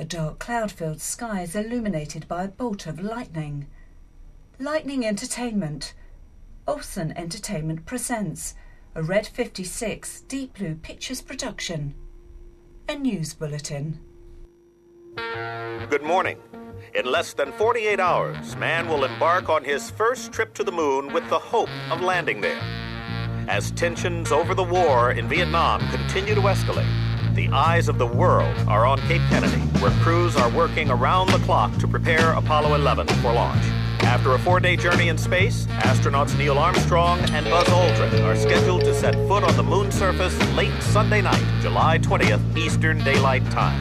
A dark cloud-filled sky is illuminated by a bolt of lightning. Lightning Entertainment. Olsen Entertainment presents a Red 56 Deep Blue Pictures production. A news bulletin. Good morning. In less than 48 hours, man will embark on his first trip to the moon with the hope of landing there. As tensions over the war in Vietnam continue to escalate, the eyes of the world are on Cape Kennedy, where crews are working around the clock to prepare Apollo 11 for launch. After a 4-day journey in space, astronauts Neil Armstrong and Buzz Aldrin are scheduled to set foot on the moon surface late Sunday night, July 20th, Eastern Daylight Time.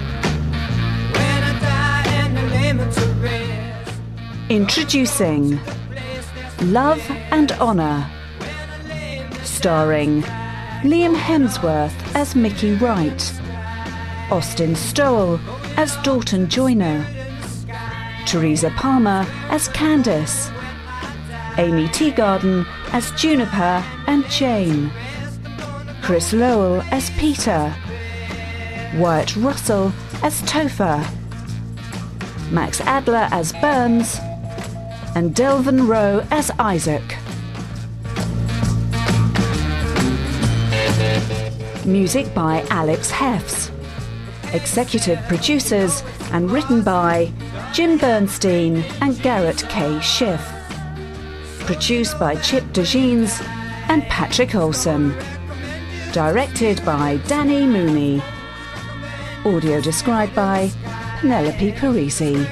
Introducing Love and Honor, starring Liam Hemsworth as Mickey Wright, Austin Stowell as Dalton Joyner, Teresa Palmer as Candace, Amy Teagarden as Juniper and Jane, Chris Lowell as Peter, Wyatt Russell as Topher, Max Adler as Burns, and Delvin Rowe as Isaac. Music by Alex Hefts. Executive producers and written by Jim Bernstein and Garrett K. Schiff. Produced by Chip DeJeans and Patrick Olson. Directed by Danny Mooney. Audio described by Penelope Parisi.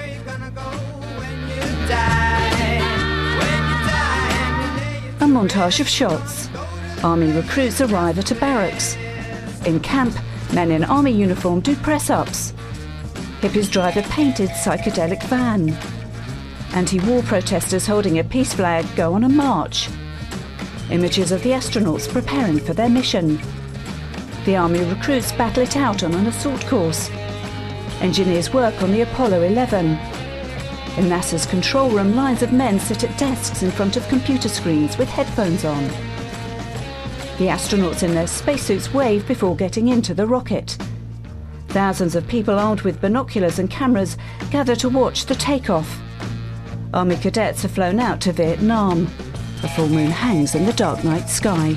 A montage of shots. Army recruits arrive at a barracks. In camp, men in army uniform do press-ups. Hippies drive a painted psychedelic van. Anti-war protesters holding a peace flag go on a march. Images of the astronauts preparing for their mission. The army recruits battle it out on an assault course. Engineers work on the Apollo 11. In NASA's control room, lines of men sit at desks in front of computer screens with headphones on. The astronauts in their spacesuits wave before getting into the rocket. Thousands of people armed with binoculars and cameras gather to watch the takeoff. Army cadets are flown out to Vietnam. A full moon hangs in the dark night sky.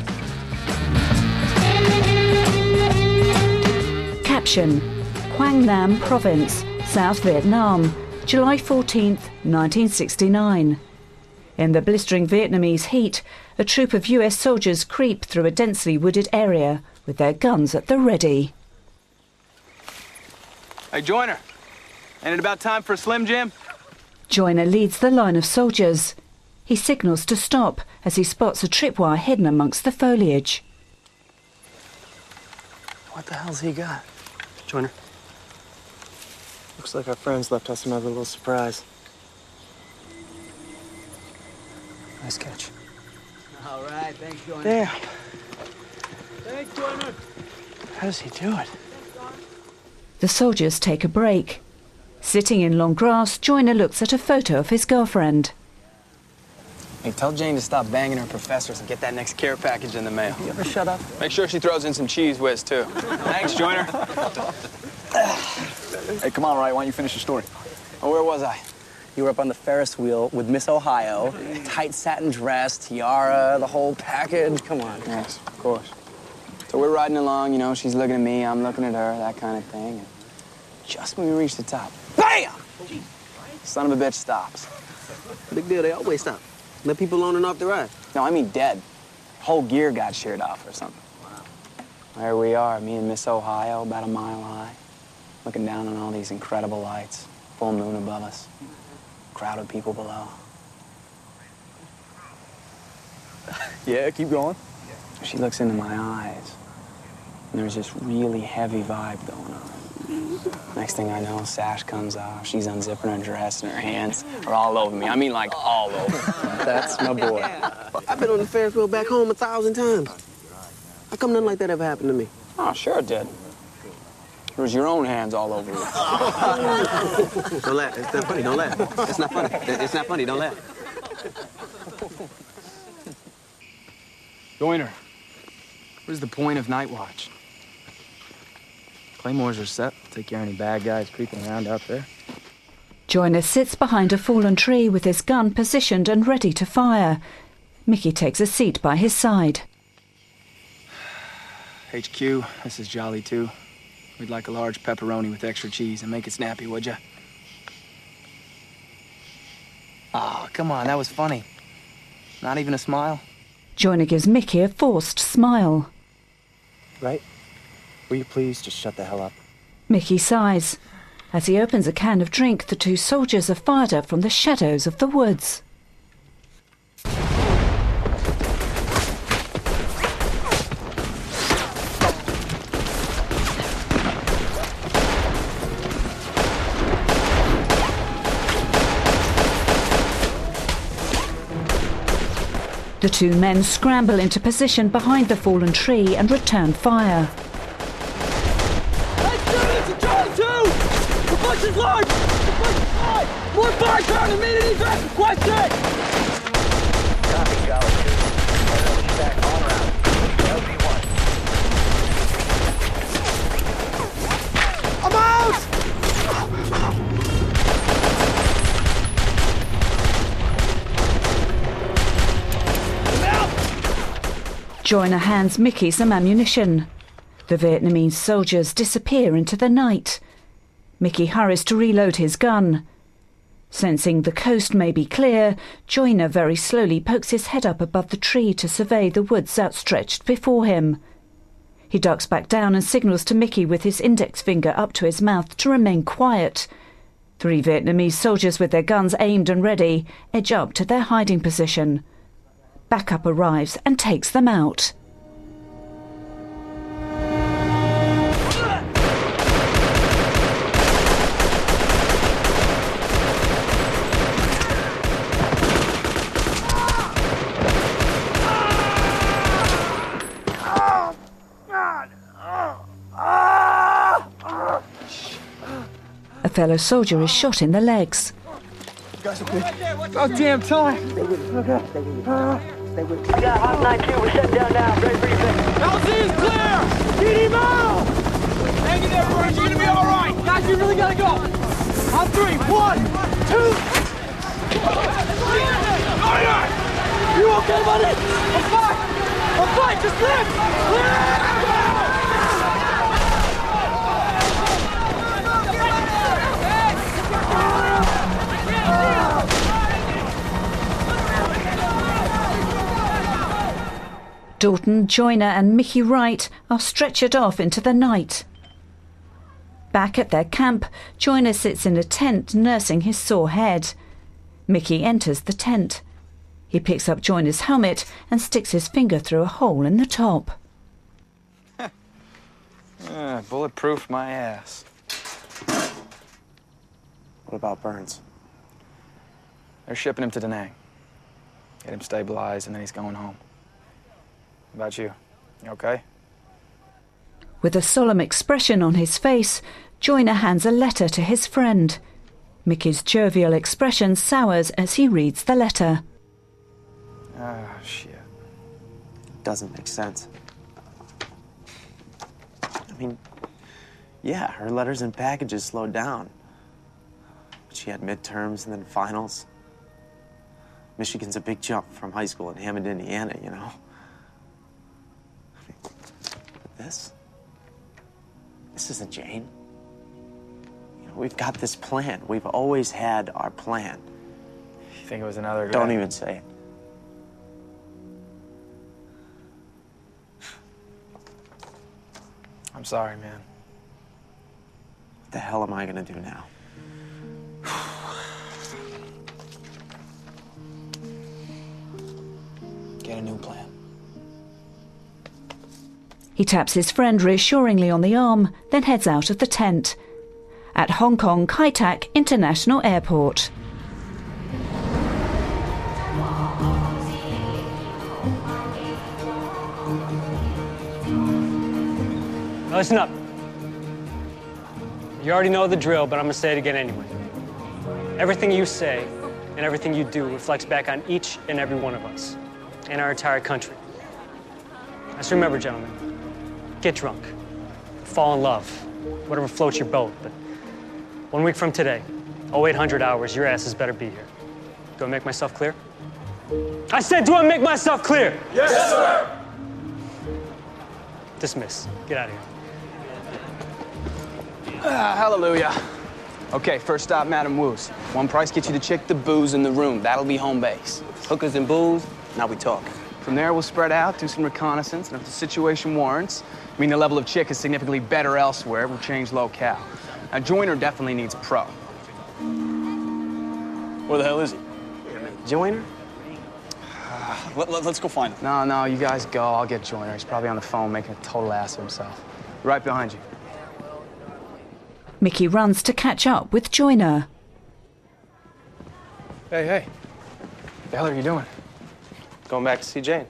Caption: Quang Nam Province, South Vietnam, July 14th, 1969. In the blistering Vietnamese heat, a troop of US soldiers creep through a densely wooded area with their guns at the ready. Hey, Joyner, ain't it about time for a Slim Jim? Joyner leads the line of soldiers. He signals to stop as he spots a tripwire hidden amongst the foliage. What the hell's he got? Joyner. Looks like our friends left us another little surprise. Nice catch. All right, thanks, Joyner. Damn. Thanks, Joyner. How does he do it? The soldiers take a break. Sitting in long grass, Joyner looks at a photo of his girlfriend. Hey, tell Jane to stop banging her professors and get that next care package in the mail. You ever shut up? Make sure she throws in some cheese whiz, too. Thanks, Joyner. Hey, come on, Wright. Why don't you finish your story? Oh, where was I? You were up on the Ferris wheel with Miss Ohio, tight satin dress, tiara, the whole package. Come on. Yes, of course. So we're riding along, you know, she's looking at me, I'm looking at her, that kind of thing. And just when we reach the top, BAM! Son of a bitch stops. Big deal, they always stop. Let people on and off the ride. No, I mean dead. Whole gear got sheared off or something. Wow. There we are, me and Miss Ohio, about a mile high, looking down on all these incredible lights, full moon above us, crowd of people below. Yeah, keep going. She looks into my eyes, and there's this really heavy vibe going on. Next thing I know, sash comes off, she's unzipping her dress, and her hands are all over me. I mean, like, all over. That's my boy. I've been on the Ferris wheel back home 1,000 times. How come nothing like that ever happened to me? Oh, sure it did. It was your own hands all over you. Don't laugh. It's not funny. Don't laugh. It's not funny. It's not funny. Don't laugh. Joyner, what is the point of night watch? Claymores are set. Take care of any bad guys creeping around out there. Joyner sits behind a fallen tree with his gun positioned and ready to fire. Mickey takes a seat by his side. HQ, this is Jolly 2. We'd like a large pepperoni with extra cheese and make it snappy, would ya? Ah, come on, that was funny. Not even a smile? Joyner gives Mickey a forced smile. Right? Will you please just shut the hell up? Mickey sighs. As he opens a can of drink, the two soldiers are fired at from the shadows of the woods. The two men scramble into position behind the fallen tree and return fire. Hey, Jimmy, it's Charlie 2! The bush is large! The bush is high! More fire trying to meet any direct requested! Copy, Charlie 2. Back on route. LB1. I'm out! Joyner hands Mickey some ammunition. The Vietnamese soldiers disappear into the night. Mickey hurries to reload his gun. Sensing the coast may be clear, Joyner very slowly pokes his head up above the tree to survey the woods outstretched before him. He ducks back down and signals to Mickey with his index finger up to his mouth to remain quiet. 3 Vietnamese soldiers with their guns aimed and ready edge up to their hiding position. Backup arrives and takes them out. A fellow soldier is shot in the legs. Guys, okay. About damn time. Yeah, Hot 9-2, we're shutting down now. Ready for your thing. LZ is clear! Get him out! Hang in there, Burns. You're gonna be all right. Guys, you really gotta go. On 3. 1, 2. You okay, buddy? I'm fine. I'm fine. Just live. Dalton, Joyner and Mickey Wright are stretchered off into the night. Back at their camp, Joyner sits in a tent nursing his sore head. Mickey enters the tent. He picks up Joyner's helmet and sticks his finger through a hole in the top. Bulletproof my ass. What about Burns? They're shipping him to Da Nang. Get him stabilized and then he's going home. How about you? You okay? With a solemn expression on his face, Joyner hands a letter to his friend. Mickey's jovial expression sours as he reads the letter. Ah, shit. Doesn't make sense. I mean, yeah, her letters and packages slowed down. But she had midterms and then finals. Michigan's a big jump from high school in Hammond, Indiana, you know? This isn't Jane. You know, we've got this plan. We've always had our plan. You think it was another guy? Don't even say it. I'm sorry, man. What the hell am I gonna do now? Get a new plan. He taps his friend reassuringly on the arm, then heads out of the tent. At Hong Kong Kai Tak International Airport. Now listen up. You already know the drill, but I'm gonna say it again anyway. Everything you say and everything you do reflects back on each and every one of us and our entire country. Just remember, gentlemen, get drunk, fall in love, whatever floats your boat. But 1 week from today, 0800 hours, your asses better be here. Do I make myself clear? I said, do I make myself clear? Yes, sir! Dismiss. Get out of here. Hallelujah. Okay, first stop, Madam Wu's. One price gets you the chick, the booze, and the room. That'll be home base. Hookers and booze, now we talk. From there, we'll spread out, do some reconnaissance, and if the situation warrants, I mean, the level of chick is significantly better elsewhere, we'll change locale. Now, Joyner definitely needs a pro. Where the hell is he? Joyner? Let's go find him. No, you guys go. I'll get Joyner. He's probably on the phone making a total ass of himself. Right behind you. Mickey runs to catch up with Joyner. Hey. What the hell are you doing? Going back to see Jane.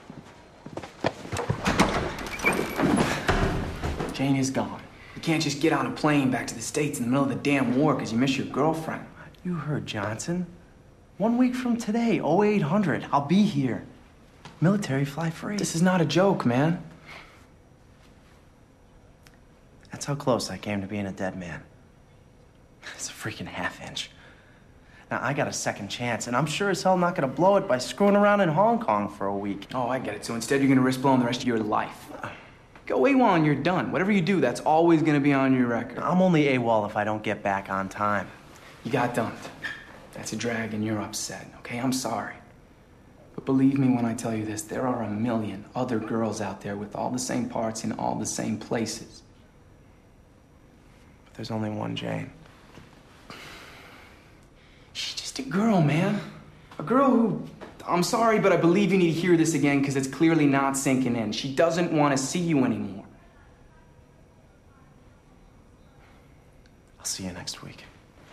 Jane is gone. You can't just get on a plane back to the States in the middle of the damn war because you miss your girlfriend. You heard Johnson. 1 week from today, 0800, I'll be here. Military fly free. This is not a joke, man. That's how close I came to being a dead man. It's a freaking half-inch. Now, I got a second chance, and I'm sure as hell not gonna blow it by screwing around in Hong Kong for a week. Oh, I get it. So instead, you're gonna risk blowing the rest of your life. Go AWOL and you're done. Whatever you do, that's always gonna be on your record. I'm only AWOL if I don't get back on time. You got dumped. That's a drag and you're upset, okay? I'm sorry. But believe me when I tell you this, there are a million other girls out there with all the same parts in all the same places. But there's only one Jane. She's just a girl, man. A girl who, I'm sorry, but I believe you need to hear this again because it's clearly not sinking in. She doesn't want to see you anymore. I'll see you next week.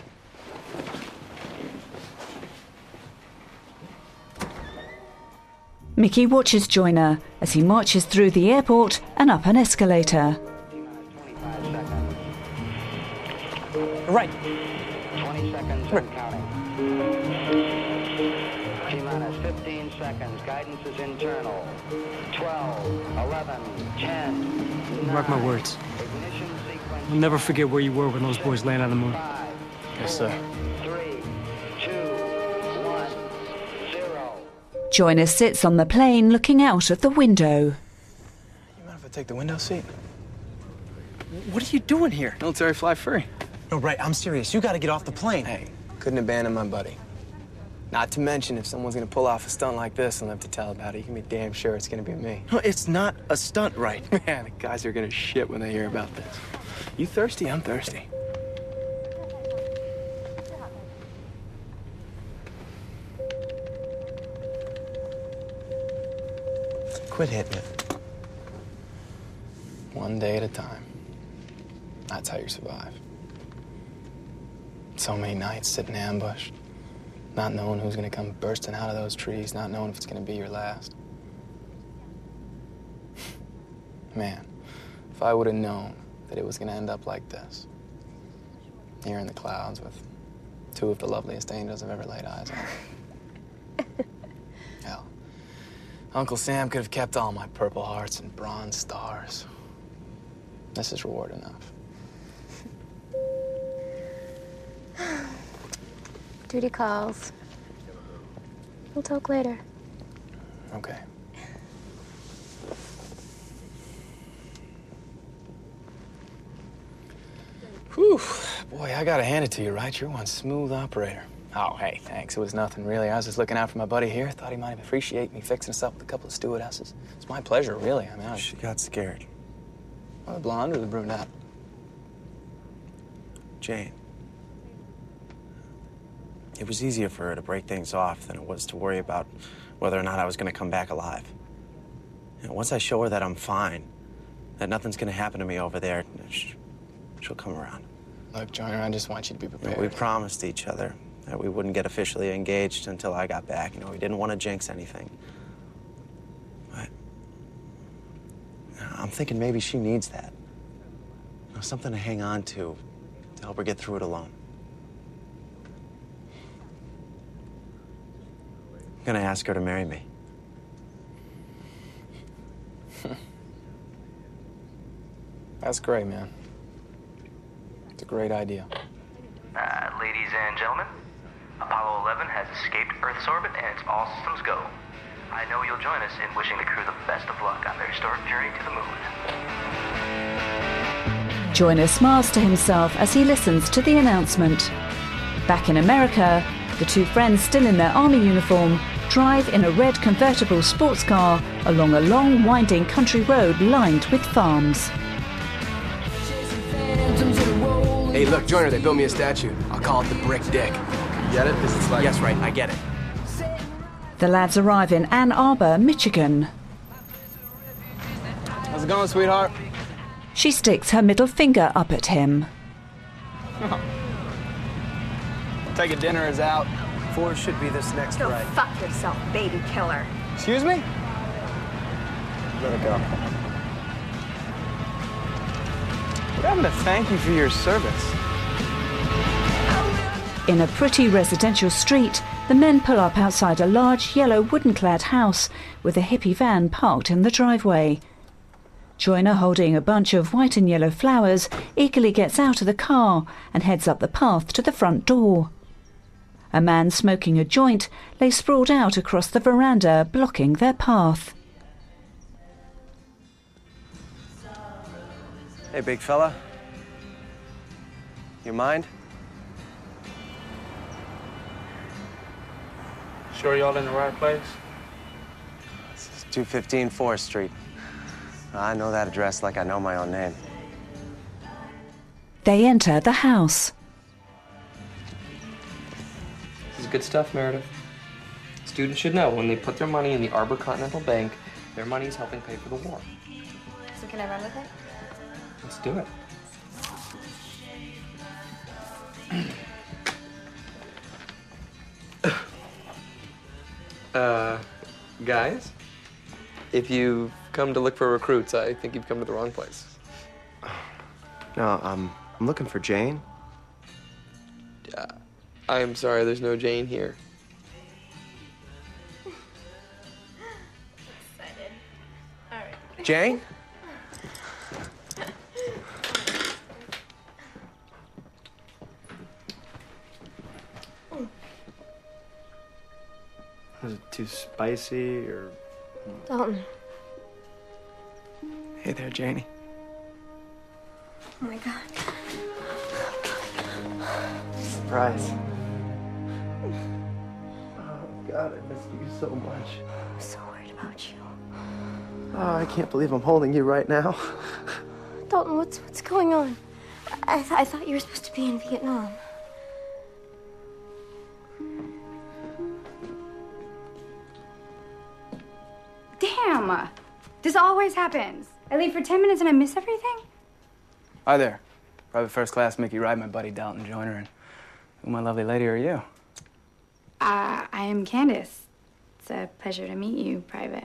Mickey watches Joyner as he marches through the airport and up an escalator. Right. 20 seconds and counting. T-minus 15 seconds. Guidance is internal. 12, 11, 10, 9. Mark my words. Ignition sequence. You'll never forget where you were when those boys landed on the moon. 5, Yes, sir. 3, 2, 1, 0. Joyner sits on the plane looking out of the window. You mind if I take the window seat? What are you doing here? Military fly free. No, right, I'm serious. You gotta get off the plane. Hey, couldn't abandon my buddy. Not to mention, if someone's gonna pull off a stunt like this and live to tell about it, you can be damn sure it's gonna be me. No, it's not a stunt, right? Man, the guys are gonna shit when they hear about this. You thirsty? I'm thirsty. Quit hitting it. One day at a time. That's how you survive. So many nights sitting ambushed, not knowing who's gonna come bursting out of those trees, not knowing if it's gonna be your last. Man, if I would have known that it was gonna end up like this, here in the clouds with two of the loveliest angels I've ever laid eyes on. Hell, Uncle Sam could have kept all my Purple Hearts and Bronze Stars. This is reward enough. Duty calls. We'll talk later. Okay. Whew. Boy, I gotta hand it to you, right? You're one smooth operator. Oh, hey, thanks. It was nothing, really. I was just looking out for my buddy here. Thought he might appreciate me fixing us up with a couple of stewardesses. It's my pleasure, really. I mean, She got scared. the blonde or the brunette? Jane. It was easier for her to break things off than it was to worry about whether or not I was going to come back alive. You know, once I show her that I'm fine, that nothing's going to happen to me over there, she'll come around. Look, Joyner, I just want you to be prepared. We promised each other that we wouldn't get officially engaged until I got back. You know, we didn't want to jinx anything. But I'm thinking maybe she needs that. You know, something to hang on to help her get through it alone. I'm gonna ask her to marry me. That's great, man. It's a great idea. Ladies and gentlemen, Apollo 11 has escaped Earth's orbit and it's all systems go. I know you'll join us in wishing the crew the best of luck on their historic journey to the moon. Joyner smiles to himself as he listens to the announcement. Back in America, the two friends, still in their army uniform, drive in a red convertible sports car along a long, winding country road lined with farms. Hey, look, Joyner, they built me a statue. I'll call it the Brick Dick. You get it? Because it's like... Yes, right, I get it. The lads arrive in Ann Arbor, Michigan. How's it going, sweetheart? She sticks her middle finger up at him. Take a dinner is out. 4 should be this next Go right. fuck yourself, baby killer. Excuse me? Let it go. What happened to thank you for your service? In a pretty residential street, the men pull up outside a large yellow wooden-clad house with a hippie van parked in the driveway. Joyner, holding a bunch of white and yellow flowers, eagerly gets out of the car and heads up the path to the front door. A man smoking a joint lay sprawled out across the veranda, blocking their path. Hey, big fella. You mind? Sure y'all in the right place? This is 215 Forest Street. I know that address like I know my own name. They enter the house. This is good stuff, Meredith. Students should know when they put their money in the Arbor Continental Bank, their money is helping pay for the war. So can I run with it? Let's do it. Guys, if you've come to look for recruits, I think you've come to the wrong place. No, I'm looking for Jane. I'm sorry, there's no Jane here. Excited. All right. Jane? Was it too spicy or... Dalton. Hey there, Janie. Oh my God. Surprise. Oh, God, I miss you so much. I'm so worried about you. Oh, I can't believe I'm holding you right now. Dalton, what's going on? I thought you were supposed to be in Vietnam. Damn! This always happens. I leave for 10 minutes and I miss everything? Hi there. Private First Class Mickey Wright, my buddy Dalton Joyner, and who, my lovely lady, are you? I am Candace. It's a pleasure to meet you, Private.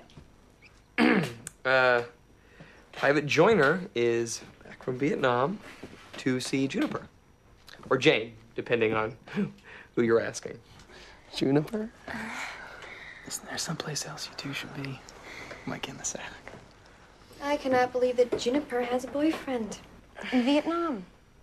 Private Joyner is back from Vietnam to see Juniper. Or Jane, depending on who you're asking. Juniper? Isn't there someplace else you two should be? Like in the sack. I cannot believe that Juniper has a boyfriend in Vietnam.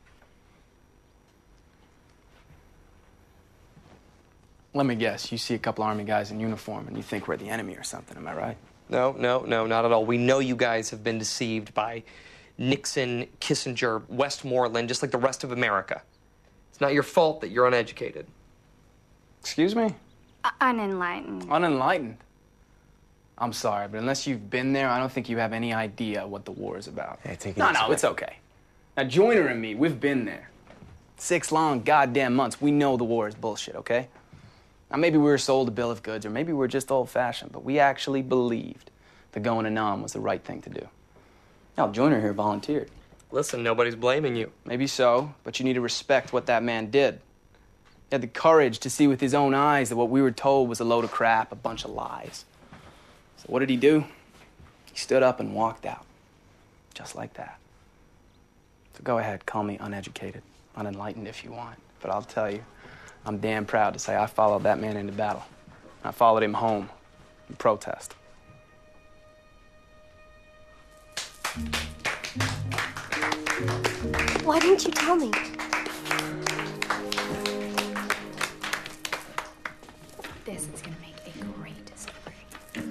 Let me guess, you see a couple Army guys in uniform and you think we're the enemy or something, am I right? No, not at all. We know you guys have been deceived by Nixon, Kissinger, Westmoreland, just like the rest of America. It's not your fault that you're uneducated. Excuse me? Unenlightened. Unenlightened? I'm sorry, but unless you've been there, I don't think you have any idea what the war is about. Hey, take it No, easy. it's okay. Now, Joyner and me, we've been there. 6 long goddamn months. We know the war is bullshit, okay? Now, maybe we were sold a bill of goods, or maybe we're just old-fashioned, but we actually believed that going to Nam was the right thing to do. Now, Joyner here volunteered. Listen, nobody's blaming you. Maybe so, but you need to respect what that man did. He had the courage to see with his own eyes that what we were told was a load of crap, a bunch of lies. So what did he do? He stood up and walked out. Just like that. So go ahead, call me uneducated, unenlightened if you want. But I'll tell you, I'm damn proud to say I followed that man into battle. I followed him home in protest. Why didn't you tell me? This is going to make a great story.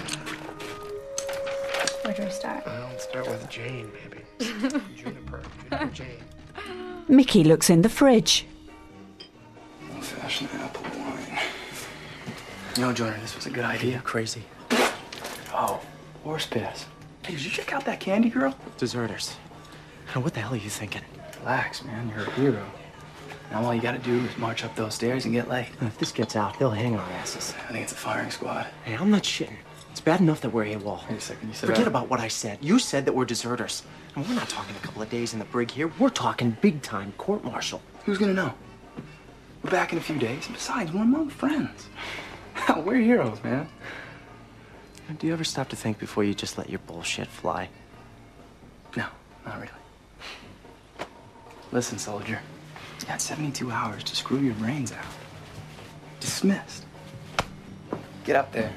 Where do we start? Let's start with Jane, baby. Juniper Jane. Mickey looks in the fridge. Old-fashioned apple wine. You know, Joyner, this was a good idea. Crazy. Oh, horse piss. Hey, did you check out that candy girl? Deserters. Now, what the hell are you thinking? Relax, man. You're a hero. Now all you gotta do is march up those stairs and get late. If this gets out, they'll hang our asses. I think it's a firing squad. Hey, I'm not shitting. It's bad enough that we're AWOL. Wait a second, you said Forget about what I said. You said that we're deserters. And we're not talking a couple of days in the brig here. We're talking big-time court-martial. Who's gonna know? We're back in a few days. And besides, we're among friends. We're heroes, man. Do you ever stop to think before you just let your bullshit fly? No, not really. Listen, soldier. You got 72 hours to screw your brains out. Dismissed. Get up there.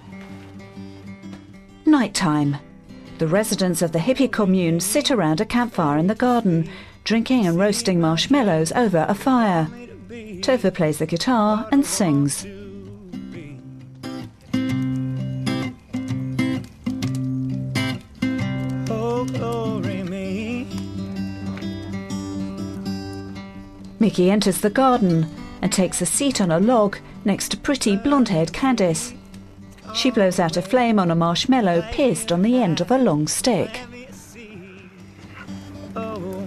Nighttime. The residents of the hippie commune sit around a campfire in the garden, drinking and roasting marshmallows over a fire. Topher plays the guitar and sings. Mickey enters the garden and takes a seat on a log next to pretty blonde-haired Candice. She blows out a flame on a marshmallow pierced on the end of a long stick. Oh,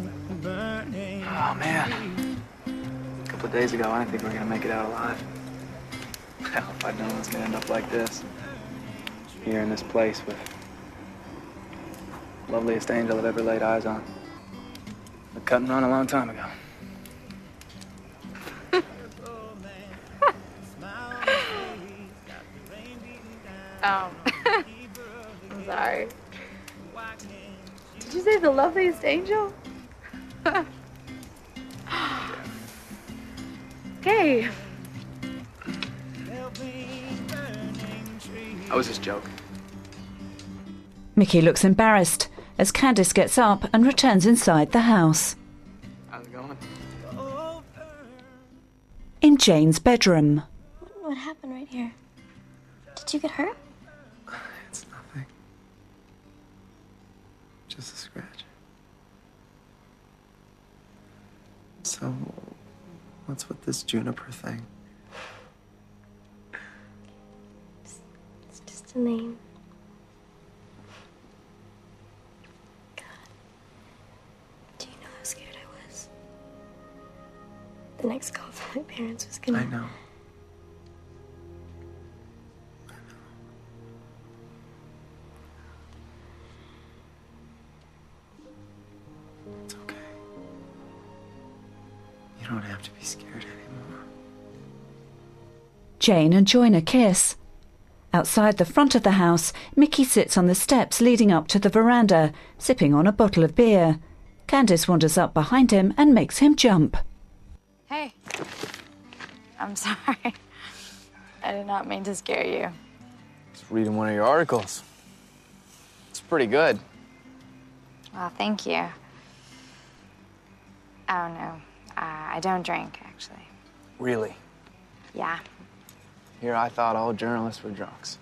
man. A couple of days ago, I didn't think we were going to make it out alive. Hell, if I'd known it was going to end up like this. Here in this place with the loveliest angel I've ever laid eyes on. But cut and run a long time ago. I'm sorry. Did you say the loveliest angel? Okay. I was just joking. Mickey looks embarrassed as Candice gets up and returns inside the house. How's it going? In Jane's bedroom. What happened right here? Did you get hurt? It's nothing. Just a scratch. So, what's with this Juniper thing? It's just a name. God. Do you know how scared I was? The next call from my parents was gonna... I know. It's okay. You don't have to be scared anymore. Jane and Joyner kiss. Outside the front of the house, Mickey sits on the steps leading up to the veranda, sipping on a bottle of beer. Candice wanders up behind him and makes him jump. Hey. I'm sorry. I did not mean to scare you. Just reading one of your articles. It's pretty good. Well, thank you. Oh, no. I don't drink, actually. Really? Yeah. Here I thought all journalists were drunks.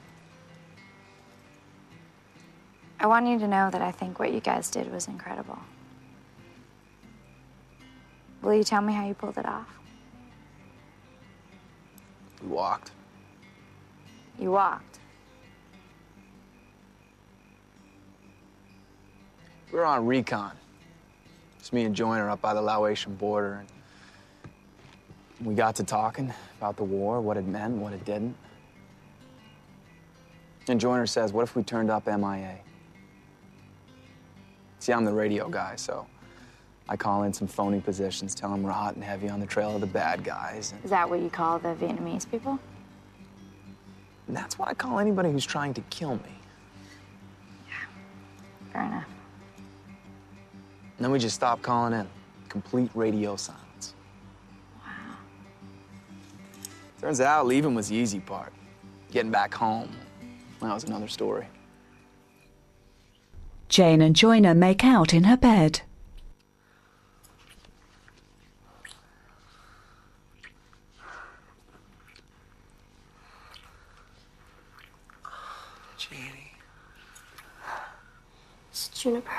I want you to know that I think what you guys did was incredible. Will you tell me how you pulled it off? We walked. You walked. We were on recon. Just me and Joyner up by the Laotian border. And we got to talking about the war, what it meant, what it didn't. And Joyner says, what if we turned up MIA? See, I'm the radio guy, so I call in some phony positions, tell them we're hot and heavy on the trail of the bad guys. Is that what you call the Vietnamese people? And that's what I call anybody who's trying to kill me. Fair enough. And then we just stopped calling in. Complete radio silence. Wow. Turns out leaving was the easy part. Getting back home, that was another story. Jane and Joyner make out in her bed. sweetie. It's Juniper.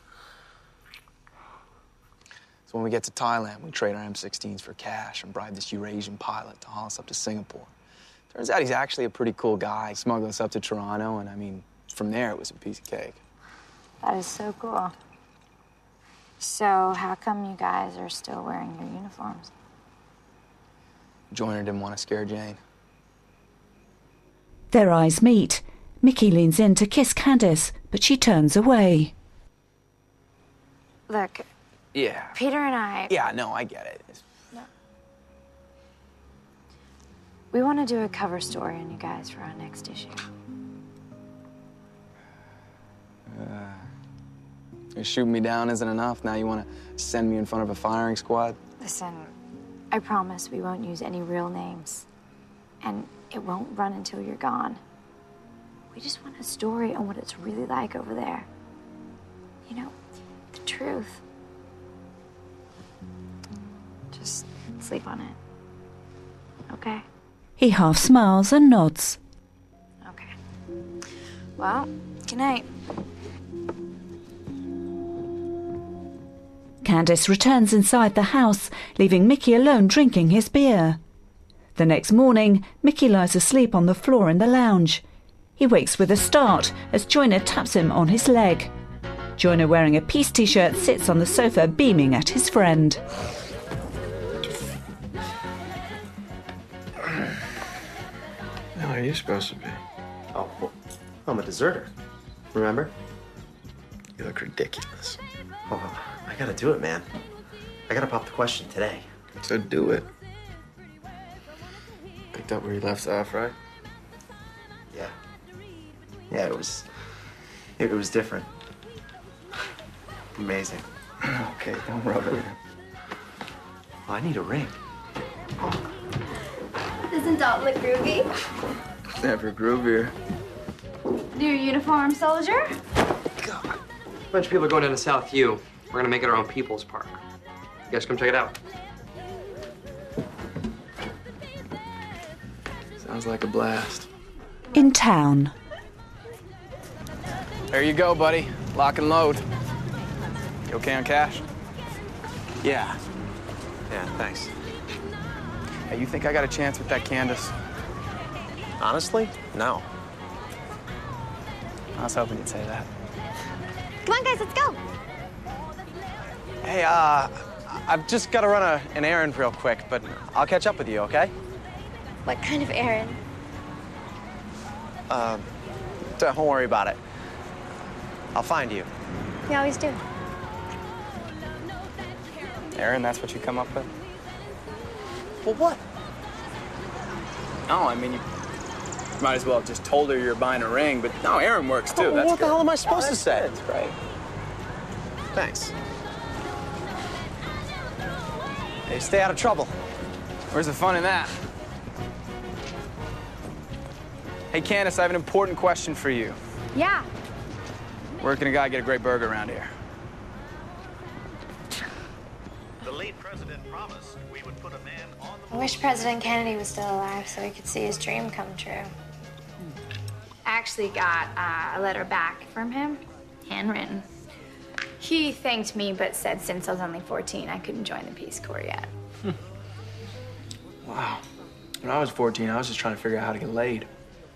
So when we get to Thailand, we trade our M16s for cash and bribe this Eurasian pilot to haul us up to Singapore. Turns out he's actually a pretty cool guy. He smuggled us up to Toronto, and I mean, from there it was a piece of cake. That is so cool. So how come you guys are still wearing your uniforms? Joyner didn't want to scare Jane. Their eyes meet. Mickey leans in to kiss Candace, but she turns away. Look, Yeah. Peter and I... Yeah, no, I get it. We want to do a cover story on you guys for our next issue. Shooting me down isn't enough. Now you want to send me in front of a firing squad? Listen, I promise we won't use any real names. And it won't run until you're gone. We just want a story on what it's really like over there. You know, the truth. Just sleep on it. Okay? He half smiles and nods. Okay. Well, good night. Candace returns inside the house, leaving Mickey alone drinking his beer. The next morning, Mickey lies asleep on the floor in the lounge. He wakes with a start as Joyner taps him on his leg. Joyner, wearing a Peace t-shirt, sits on the sofa beaming at his friend. How are you supposed to be? Oh, well, I'm a deserter. Remember? You look ridiculous. Oh, I gotta do it, man. I gotta pop the question today. So do it. Picked up where you left off, right? Yeah. Yeah, it was different. Amazing. Okay, don't rub it. Oh, I need a ring. Isn't Dalton look groovy? Never groovier. New uniform, soldier? A bunch of people are going down to South U. We're gonna make it our own People's Park. You guys come check it out. Sounds like a blast. In town. There you go, buddy. Lock and load. You okay on cash? Yeah. Yeah, thanks. Hey, you think I got a chance with that Candace? Honestly, no. I was hoping you'd say that. Come on, guys, let's go. Hey, I've just got to run an errand real quick, but I'll catch up with you, okay? What kind of errand? Don't worry about it. I'll find you. You always do. Aaron, that's what you come up with? Well, what? No, I mean, you might as well have just told her you're buying a ring, but no, Aaron works too. Oh, That's what the good. hell am I supposed to say? That's right. Thanks. Hey, stay out of trouble. Where's the fun in that? Hey, Candace, I have an important question for you. Yeah. Where can a guy get a great burger around here? The late president promised we would put a man on the I wish President Kennedy was still alive so he could see his dream come true. I actually got a letter back from him, handwritten. He thanked me, but said since I was only 14, I couldn't join the Peace Corps yet. Wow. When I was 14, I was just trying to figure out how to get laid.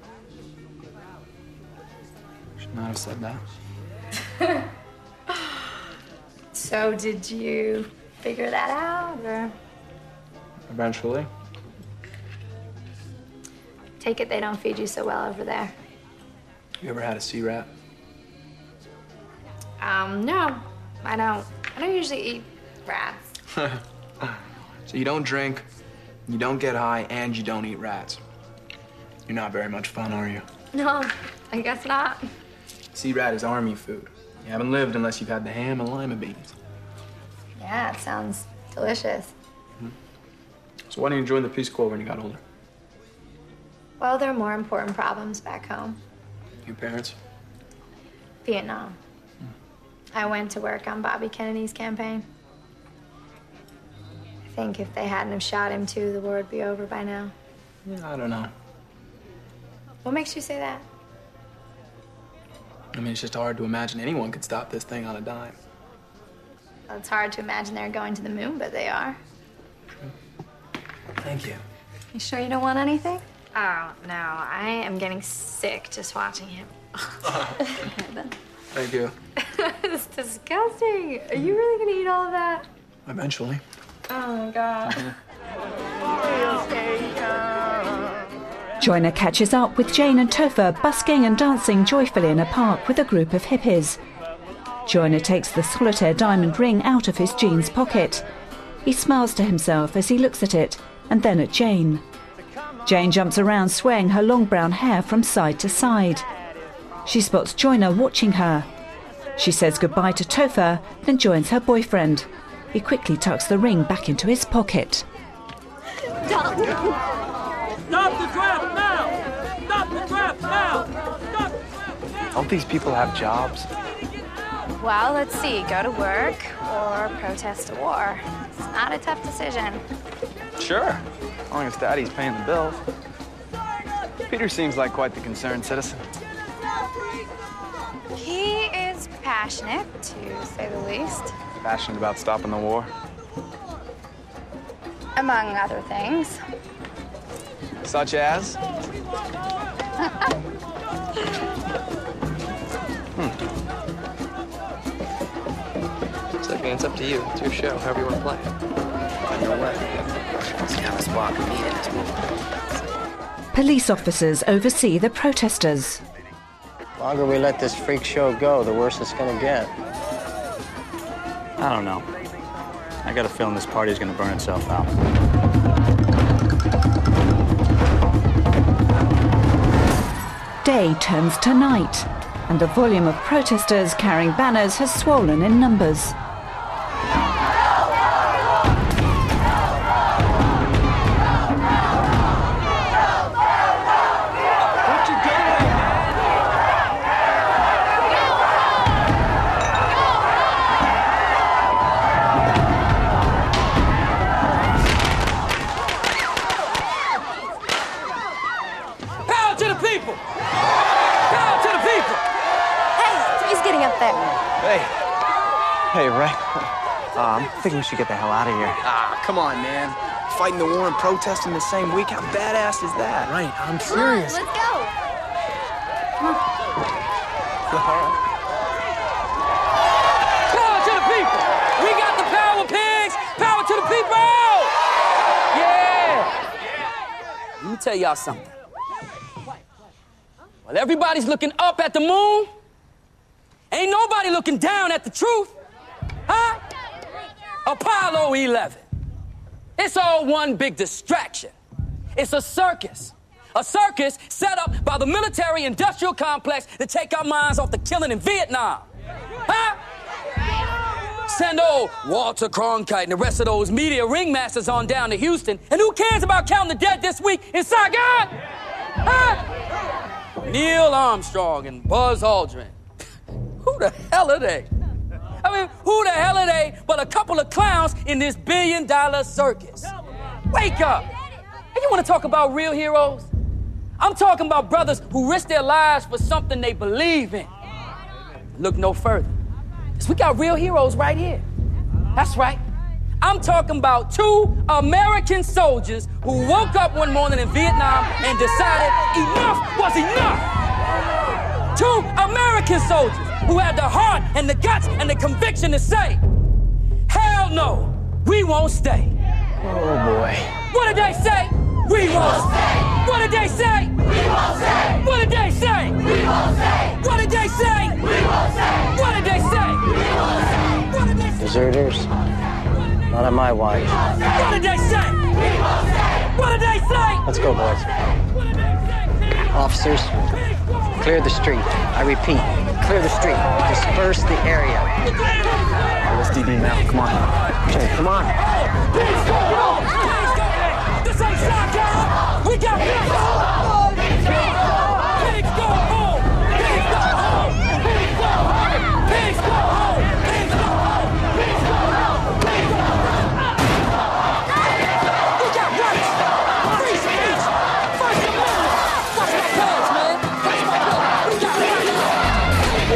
Should not have said that. So did you figure that out, or? Eventually. Take it they don't feed you so well over there. You ever had a sea rat? No, I don't. I don't usually eat rats. So you don't drink, you don't get high, and you don't eat rats. You're not very much fun, are you? No, I guess not. Sea rat is army food. You haven't lived unless you've had the ham and lima beans. Yeah, it sounds delicious. So why didn't you join the Peace Corps when you got older? Well, there are more important problems back home. Your parents? Vietnam. I went to work on Bobby Kennedy's campaign. I think if they hadn't have shot him too, the war would be over by now. Yeah, I don't know. What makes you say that? I mean, it's just hard to imagine anyone could stop this thing on a dime. Well, it's hard to imagine they're going to the moon, but they are. Thank you. You sure you don't want anything? Oh, no. I am getting sick just watching him. Okay, then. Thank you. It's disgusting. Are you really gonna eat all of that? Eventually. Oh, my God. Joyner catches up with Jane and Topher busking and dancing joyfully in a park with a group of hippies. Joyner takes the solitaire diamond ring out of his jeans pocket. He smiles to himself as he looks at it, and then at Jane. Jane jumps around swaying her long brown hair from side to side. She spots Joyner watching her. She says goodbye to Topher, then joins her boyfriend. He quickly tucks the ring back into his pocket. Stop the draft now! Stop the draft now! Stop the draft now! Don't these people have jobs? Well, let's see. Go to work or protest a war. It's not a tough decision. Sure, as long as Daddy's paying the bills. Peter seems like quite the concerned citizen. He is passionate, to say the least. Passionate about stopping the war. Among other things. Such as? So, again, it's up to you. It's your show, however you want to play it. On your way. It's the kind of spot we need in this movie. Police officers oversee the protesters. The longer we let this freak show go, the worse it's gonna get. I don't know. I got a feeling this party's gonna burn itself out. Day turns to night, and the volume of protesters carrying banners has swollen in numbers. Hey, Ray. I'm thinking we should get the hell out of here. Ah, come on, man. Fighting the war and protesting the same week? How badass is that? Right, I'm serious. Let's go. Power to the people! We got the power, pigs! Power to the people! Yeah! Let me tell y'all something. While everybody's looking up at the moon, ain't nobody looking down at the truth. Huh? Apollo 11. It's all one big distraction. It's a circus. A circus set up by the military-industrial complex to take our minds off the killing in Vietnam. Huh? Send old Walter Cronkite and the rest of those media ringmasters on down to Houston. And who cares about counting the dead this week in Saigon? Huh? Neil Armstrong and Buzz Aldrin. Who the hell are they? I mean, who the hell are they but a couple of clowns in this billion-dollar circus? Wake up! And you want to talk about real heroes? I'm talking about brothers who risk their lives for something they believe in. Look no further, because we got real heroes right here. That's right. I'm talking about 2 American soldiers who woke up one morning in Vietnam and decided enough was enough. 2 American soldiers who had the heart and the guts and the conviction to say, hell no, we won't stay. Oh, boy. What did they say? We won't stay. What did they say? We won't stay. What did they say? We won't stay. What did they say? We won't stay. What did they say? We won't stay. What did they say? Deserters? Not on my watch. What did they say? We won't stay. What did they say? Let's go, boys. Officers, clear the street. I repeat, clear the street. Disperse the area. Let's DD now. Come on. Jay, come on. This ain't Saigon. We got pigs. Pigs go home. Pigs go home. Pigs go home. Pigs go home. Pigs go home. Pigs go home. Pigs go home. We got rights. Free speech. First Amendment. Watch my pants, man. Watch my pants. We got rights.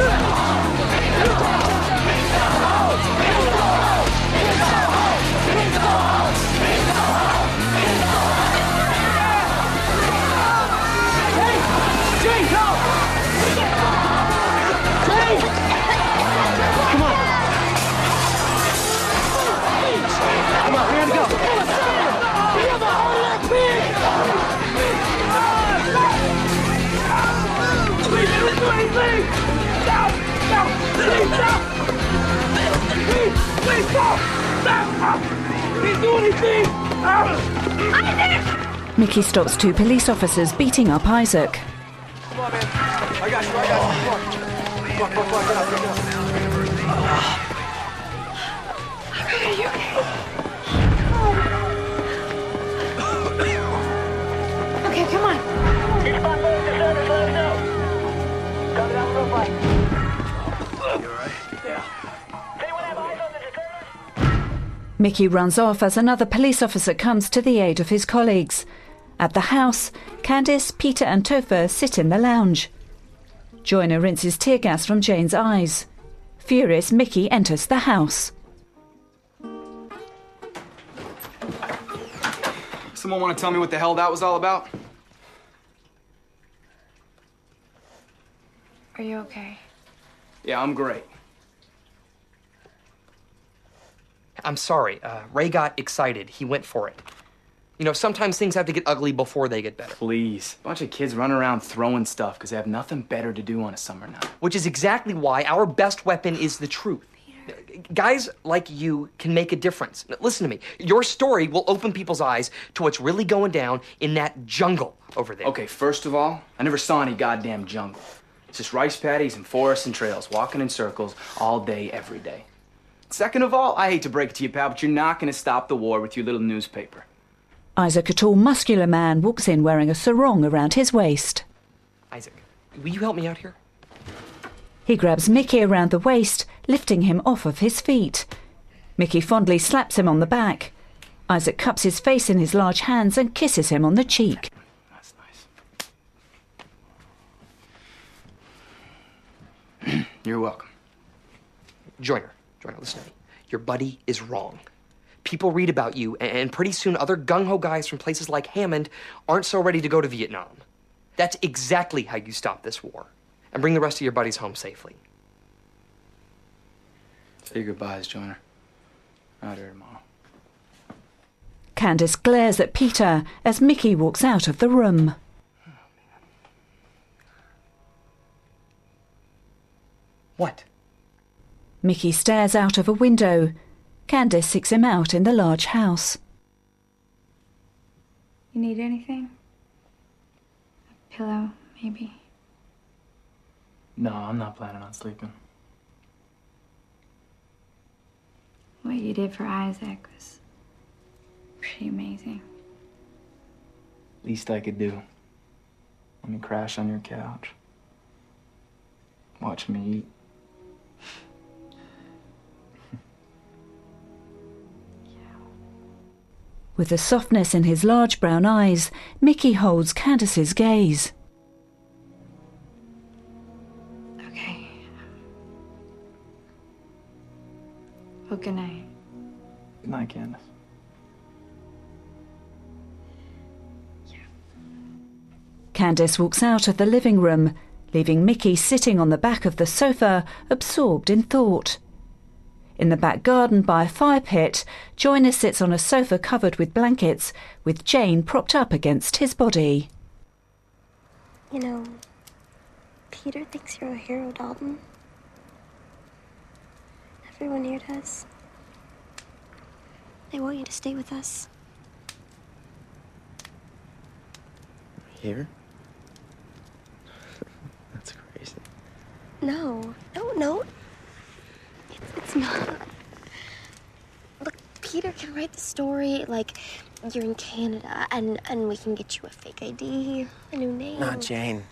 Please! Stop! Stop! Please stop! Please stop! Stop! Please do anything! Isaac! Mickey stops two police officers beating up Isaac. Come on, man. I got you. Come on. Come on, get up. Are you okay? Okay, come on. You all right? Yeah. Mickey runs off as another police officer comes to the aid of his colleagues. At the house, Candace, Peter and Topher sit in the lounge. Joyner rinses tear gas from Jane's eyes. Furious, Mickey enters the house. Someone want to tell me what the hell that was all about? Are you okay? Yeah, I'm great. I'm sorry. Ray got excited. He went for it. You know, sometimes things have to get ugly before they get better. Please. Bunch of kids running around throwing stuff because they have nothing better to do on a summer night. Which is exactly why our best weapon is the truth. Guys like you can make a difference. Now, listen to me. Your story will open people's eyes to what's really going down in that jungle over there. Okay, first of all, I never saw any goddamn jungle. It's just rice paddies and forests and trails, walking in circles all day, every day. Second of all, I hate to break it to you, pal, but you're not going to stop the war with your little newspaper. Isaac, a tall, muscular man, walks in wearing a sarong around his waist. Isaac, will you help me out here? He grabs Mickey around the waist, lifting him off of his feet. Mickey fondly slaps him on the back. Isaac cups his face in his large hands and kisses him on the cheek. That's nice. You're welcome. Joyner, listen to me. Your buddy is wrong. People read about you, and pretty soon other gung-ho guys from places like Hammond aren't so ready to go to Vietnam. That's exactly how you stop this war and bring the rest of your buddies home safely. Say your goodbyes, Joyner. Out here tomorrow. Candace glares at Peter as Mickey walks out of the room. What? Mickey stares out of a window. Candace seeks him out in the large house. You need anything? A pillow, maybe? No, I'm not planning on sleeping. What you did for Isaac was pretty amazing. Least I could do. Let me crash on your couch. Watch me eat. With a softness in his large brown eyes, Mickey holds Candace's gaze. Okay. Well, good night. Good night, Candace. Candace walks out of the living room, leaving Mickey sitting on the back of the sofa, absorbed in thought. In the back garden by a fire pit, Joyner sits on a sofa covered with blankets, with Jane propped up against his body. You know, Peter thinks you're a hero, Dalton. Everyone here does. They want you to stay with us. Here? That's crazy. No. It's not. Look, Peter can write the story like you're in Canada, and we can get you a fake ID, a new name. Not Jane.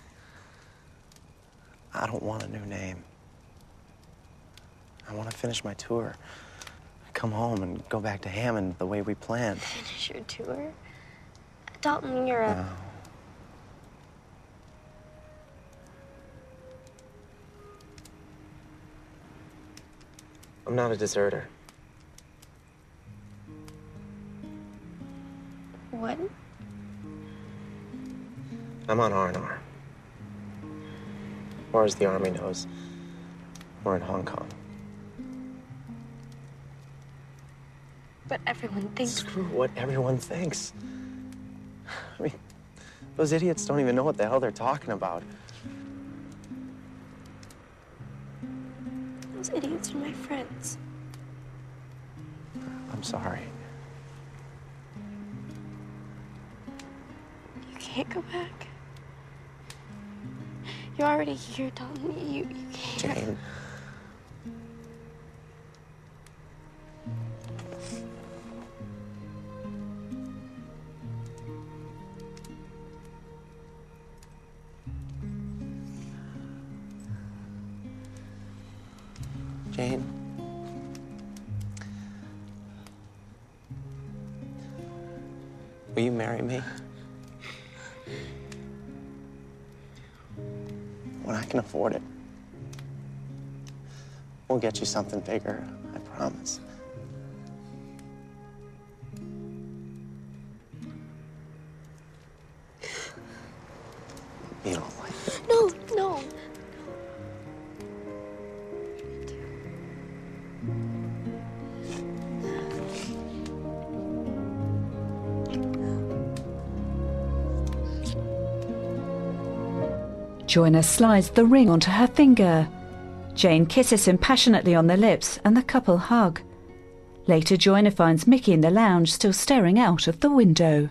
I don't want a new name. I want to finish my tour. Come home and go back to Hammond the way we planned. Finish your tour? Dalton, you're a... No. I'm not a deserter. What? I'm on R&R. Or as the Army knows, we're in Hong Kong. But everyone thinks... Screw what everyone thinks. I mean, those idiots don't even know what the hell they're talking about. Those idiots are my friends. I'm sorry. You can't go back. You're already here, Dalton. You can't. Jane. Jane. Will you marry me? When I can afford it. We'll get you something bigger, I promise. You don't like it? No. Joyner slides the ring onto her finger. Jane kisses him passionately on the lips and the couple hug. Later, Joyner finds Mickey in the lounge still staring out of the window.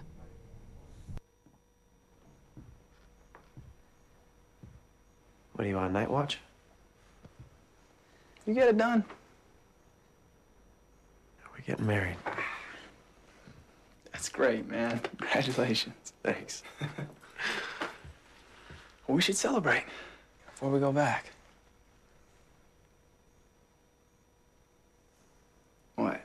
What, are you on night watch? You get it done. We're getting married. That's great, man. Congratulations. Thanks. Well, we should celebrate before we go back. What?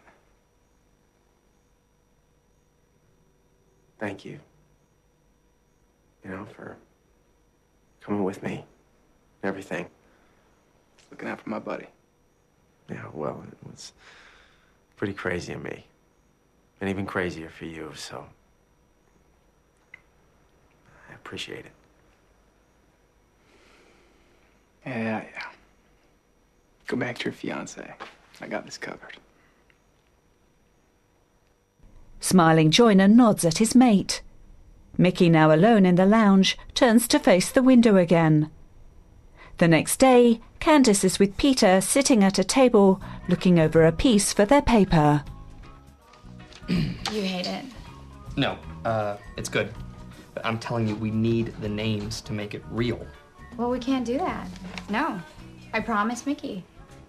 Thank you. You know, for coming with me. Everything. Looking out for my buddy. Yeah, well, it was pretty crazy of me. And even crazier for you, so I appreciate it. Yeah. Go back to your fiancé. I got this covered. Smiling, Joyner nods at his mate. Mickey, now alone in the lounge, turns to face the window again. The next day, Candace is with Peter sitting at a table, looking over a piece for their paper. You hate it. No, it's good. But I'm telling you, we need the names to make it real. Well, we can't do that. No. I promised Mickey.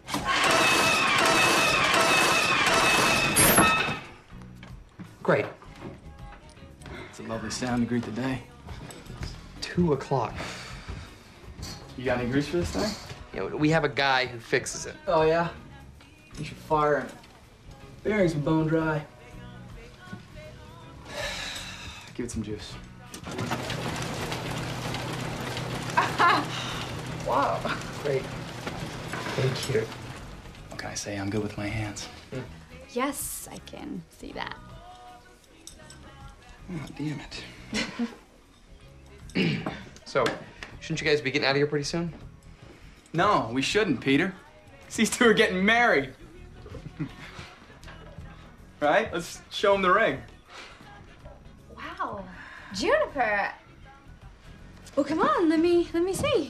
Great. It's a lovely sound to greet the day. 2 o'clock. You got any grease for this thing? You know, we have a guy who fixes it. Oh, yeah? You should fire him. Bearings are bone dry. Give it some juice. Wow. Great. Thank you. What can I say? I'm good with my hands. Yes, I can see that. Oh, damn it. So, shouldn't you guys be getting out of here pretty soon? No, we shouldn't, Peter. These two are getting married. Right? Let's show them the ring. Wow. Juniper. Well, come on, let me see.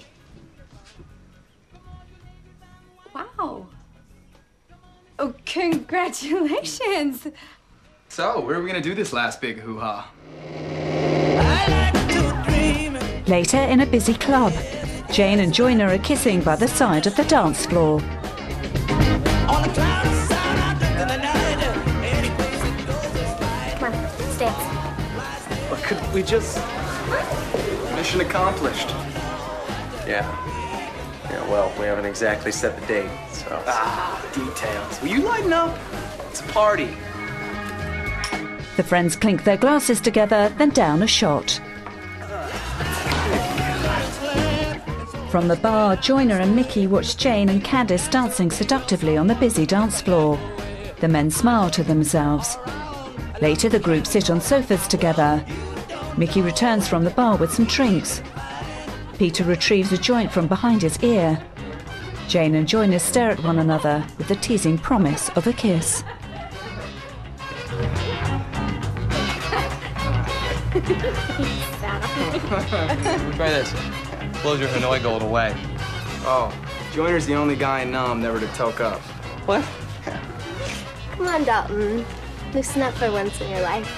Wow. Oh, congratulations. So, where are we gonna do this last big hoo-ha? Later, in a busy club, Jane and Joyner are kissing by the side of the dance floor. Come on, let's dance. But could we just... Mission accomplished. Yeah, well, we haven't exactly set the date, so... Details. Will you lighten up? It's a party. The friends clink their glasses together, then down a shot. From the bar, Joyner and Mickey watch Jane and Candace dancing seductively on the busy dance floor. The men smile to themselves. Later, the group sit on sofas together. Mickey returns from the bar with some drinks. Peter retrieves a joint from behind his ear. Jane and Joyner stare at one another with the teasing promise of a kiss. Try this. Close your Hanoi gold away. Oh, Joyner's the only guy in Nam never to toke up. What? Come on, Dalton. Loosen up for once in your life.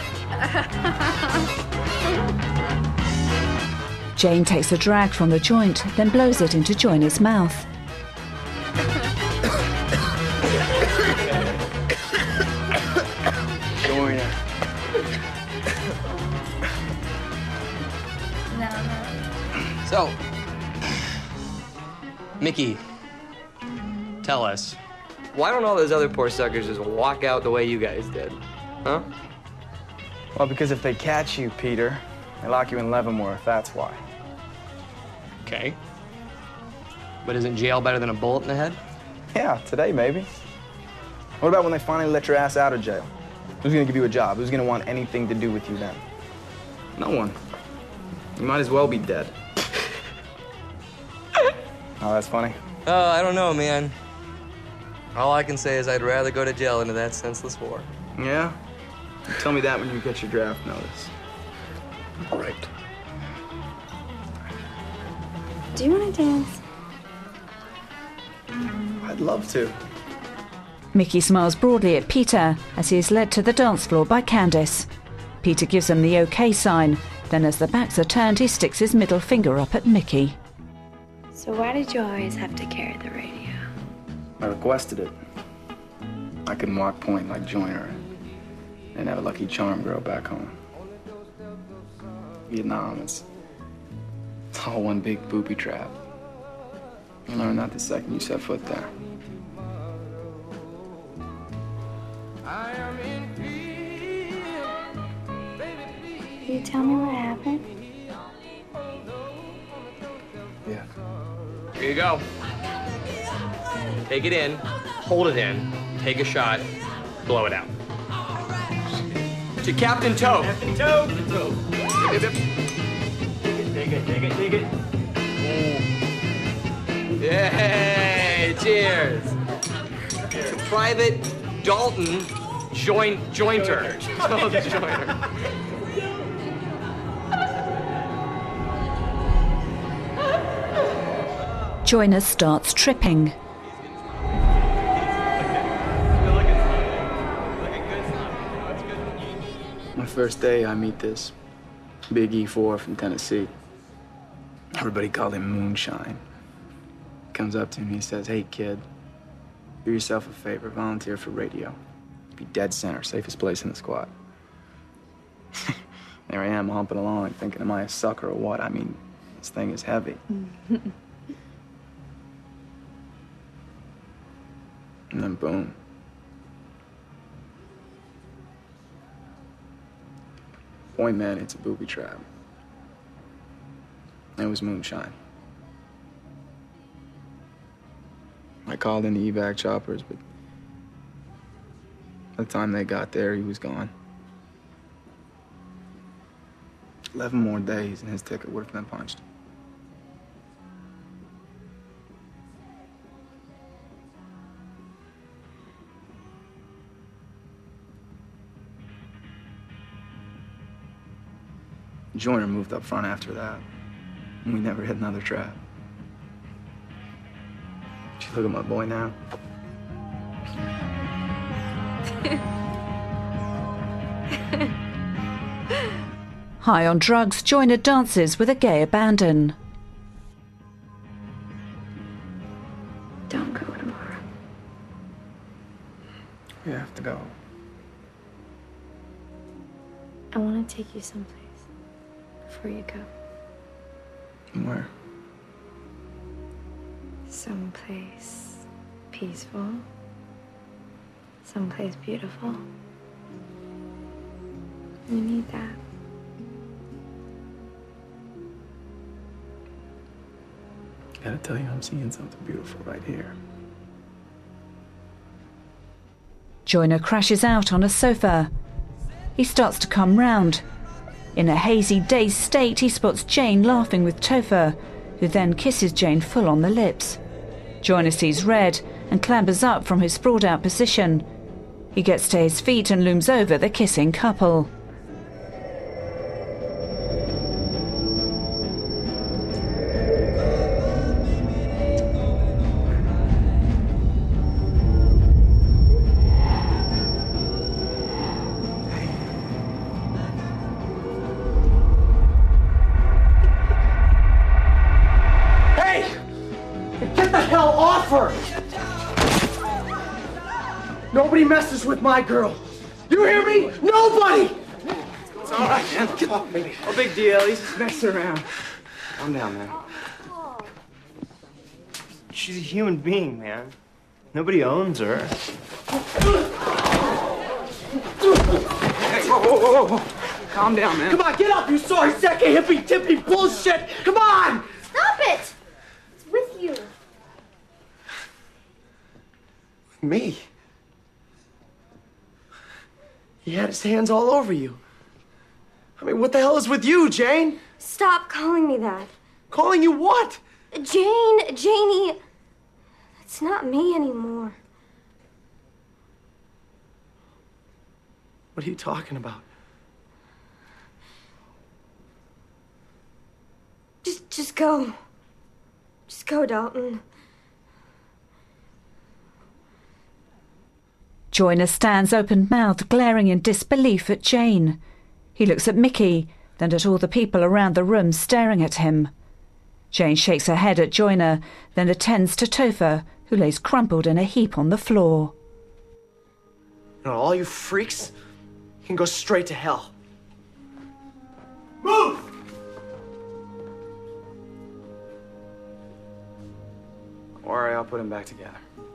Jane takes a drag from the joint, then blows it into Joyner's mouth. Joyner. So, Mickey, tell us, why don't all those other poor suckers just walk out the way you guys did? Huh? Well, because if they catch you, Peter, they lock you in Leavenworth, that's why. Okay. But isn't jail better than a bullet in the head? Yeah, today maybe. What about when they finally let your ass out of jail? Who's gonna give you a job? Who's gonna want anything to do with you then? No one. You might as well be dead. Oh, that's funny. Oh, I don't know, man. All I can say is I'd rather go to jail into that senseless war. Yeah? You tell me that when you get your draft notice. Right. Do you want to dance? I'd love to. Mickey smiles broadly at Peter as he is led to the dance floor by Candace. Peter gives him the OK sign. Then as the backs are turned, he sticks his middle finger up at Mickey. So why did you always have to carry the radio? I requested it. I couldn't walk point like Joyner and have a Lucky Charm girl back home. Vietnam, it's all one big booby trap. You learn that the second you set foot there. Can you tell me what happened? Yeah. Here you go. Take it in, hold it in, take a shot, blow it out. To Captain Toad. Captain Toad. Yep, yep. Take it. Yay! Cheers. To Private Dalton Jointer. Dalton Jointer. Joyner starts tripping. My first day, I meet this big E4 from Tennessee. Everybody called him Moonshine. He comes up to me, he says, "Hey, kid, do yourself a favor, volunteer for radio. Be dead center, safest place in the squad." There I am, humping along, thinking, am I a sucker or what? I mean, this thing is heavy. And then boom. Boy, man, it's a booby trap. It was Moonshine. I called in the evac choppers, but by the time they got there, he was gone. 11 more days and his ticket would have been punched. Joyner moved up front after that, and we never hit another trap. She look at my boy now. High on drugs, Joyner dances with a gay abandon. Don't go tomorrow. We have to go. I want to take you someplace before you go. Where? Someplace peaceful. Someplace beautiful. You need that. I gotta tell you, I'm seeing something beautiful right here. Joyner crashes out on a sofa. He starts to come round. In a hazy, dazed state, he spots Jane laughing with Topher, who then kisses Jane full on the lips. Joyner sees red and clambers up from his sprawled-out position. He gets to his feet and looms over the kissing couple. Nobody messes with my girl. You hear me? Nobody! It's all right, man. Get off, baby. No big deal. He's just messing around. Calm down, man. She's a human being, man. Nobody owns her. Hey, whoa. Calm down, man. Come on, get up, you sorry sack of hippy-tippy bullshit! Come on! Stop it! It's with you. Me? He had his hands all over you. I mean, what the hell is with you, Jane? Stop calling me that. Calling you what? Janie. It's not me anymore. What are you talking about? Just go. Just go, Dalton. Joyner stands open-mouthed, glaring in disbelief at Jane. He looks at Mickey, then at all the people around the room staring at him. Jane shakes her head at Joyner, then attends to Topher, who lays crumpled in a heap on the floor. You know, all you freaks can go straight to hell. Move! Don't worry, I'll put him back together.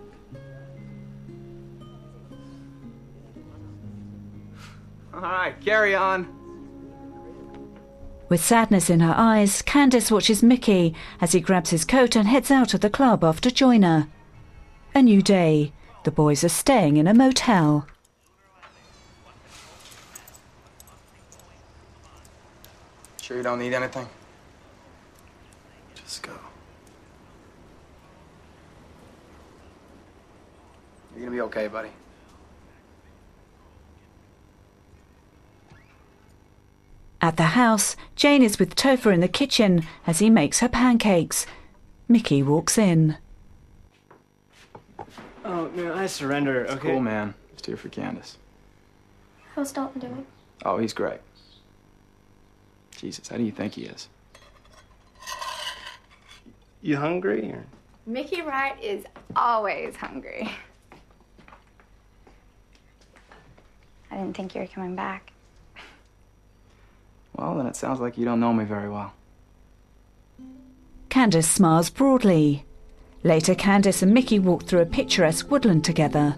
All right, carry on. With sadness in her eyes, Candace watches Mickey as he grabs his coat and heads out of the club after Joyner. A new day. The boys are staying in a motel. Sure you don't need anything? Just go. You're gonna be okay, buddy. At the house, Jane is with Topher in the kitchen as he makes her pancakes. Mickey walks in. Oh, man, I surrender, okay? Cool, man. Just here for Candace. How's Dalton doing? Oh, he's great. Jesus, how do you think he is? You hungry? Or? Mickey Wright is always hungry. I didn't think you were coming back. Well, then it sounds like you don't know me very well. Candace smiles broadly. Later, Candace and Mickey walk through a picturesque woodland together.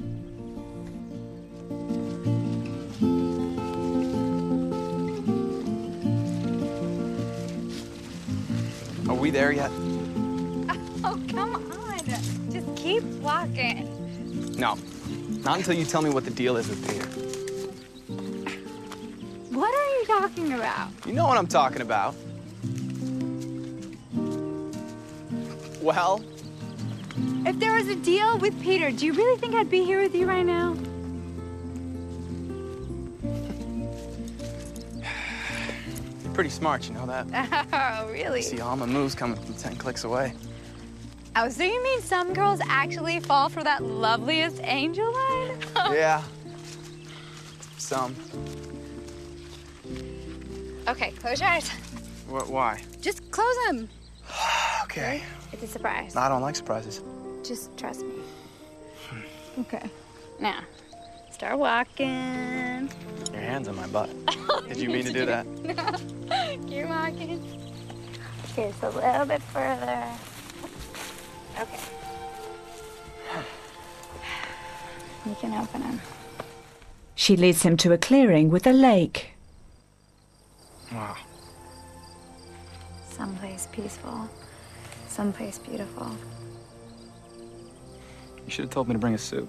Are we there yet? Oh, come on. Just keep walking. No. Not until you tell me what the deal is with Peter. What are you talking about? You know what I'm talking about. Well? If there was a deal with Peter, do you really think I'd be here with you right now? You're pretty smart, you know that? Oh, really? See all my moves coming from 10 clicks away. Oh, so you mean some girls actually fall for that loveliest angel line? Yeah. Some. Okay, close your eyes. Why? Just close them. Okay. It's a surprise. No, I don't like surprises. Just trust me. Okay. Now, start walking. Your hand's on my butt. Did you mean to do that? No. Keep walking. Just a little bit further. Okay. You can open them. She leads him to a clearing with a lake. Wow. Someplace peaceful. Someplace beautiful. You should have told me to bring a suit.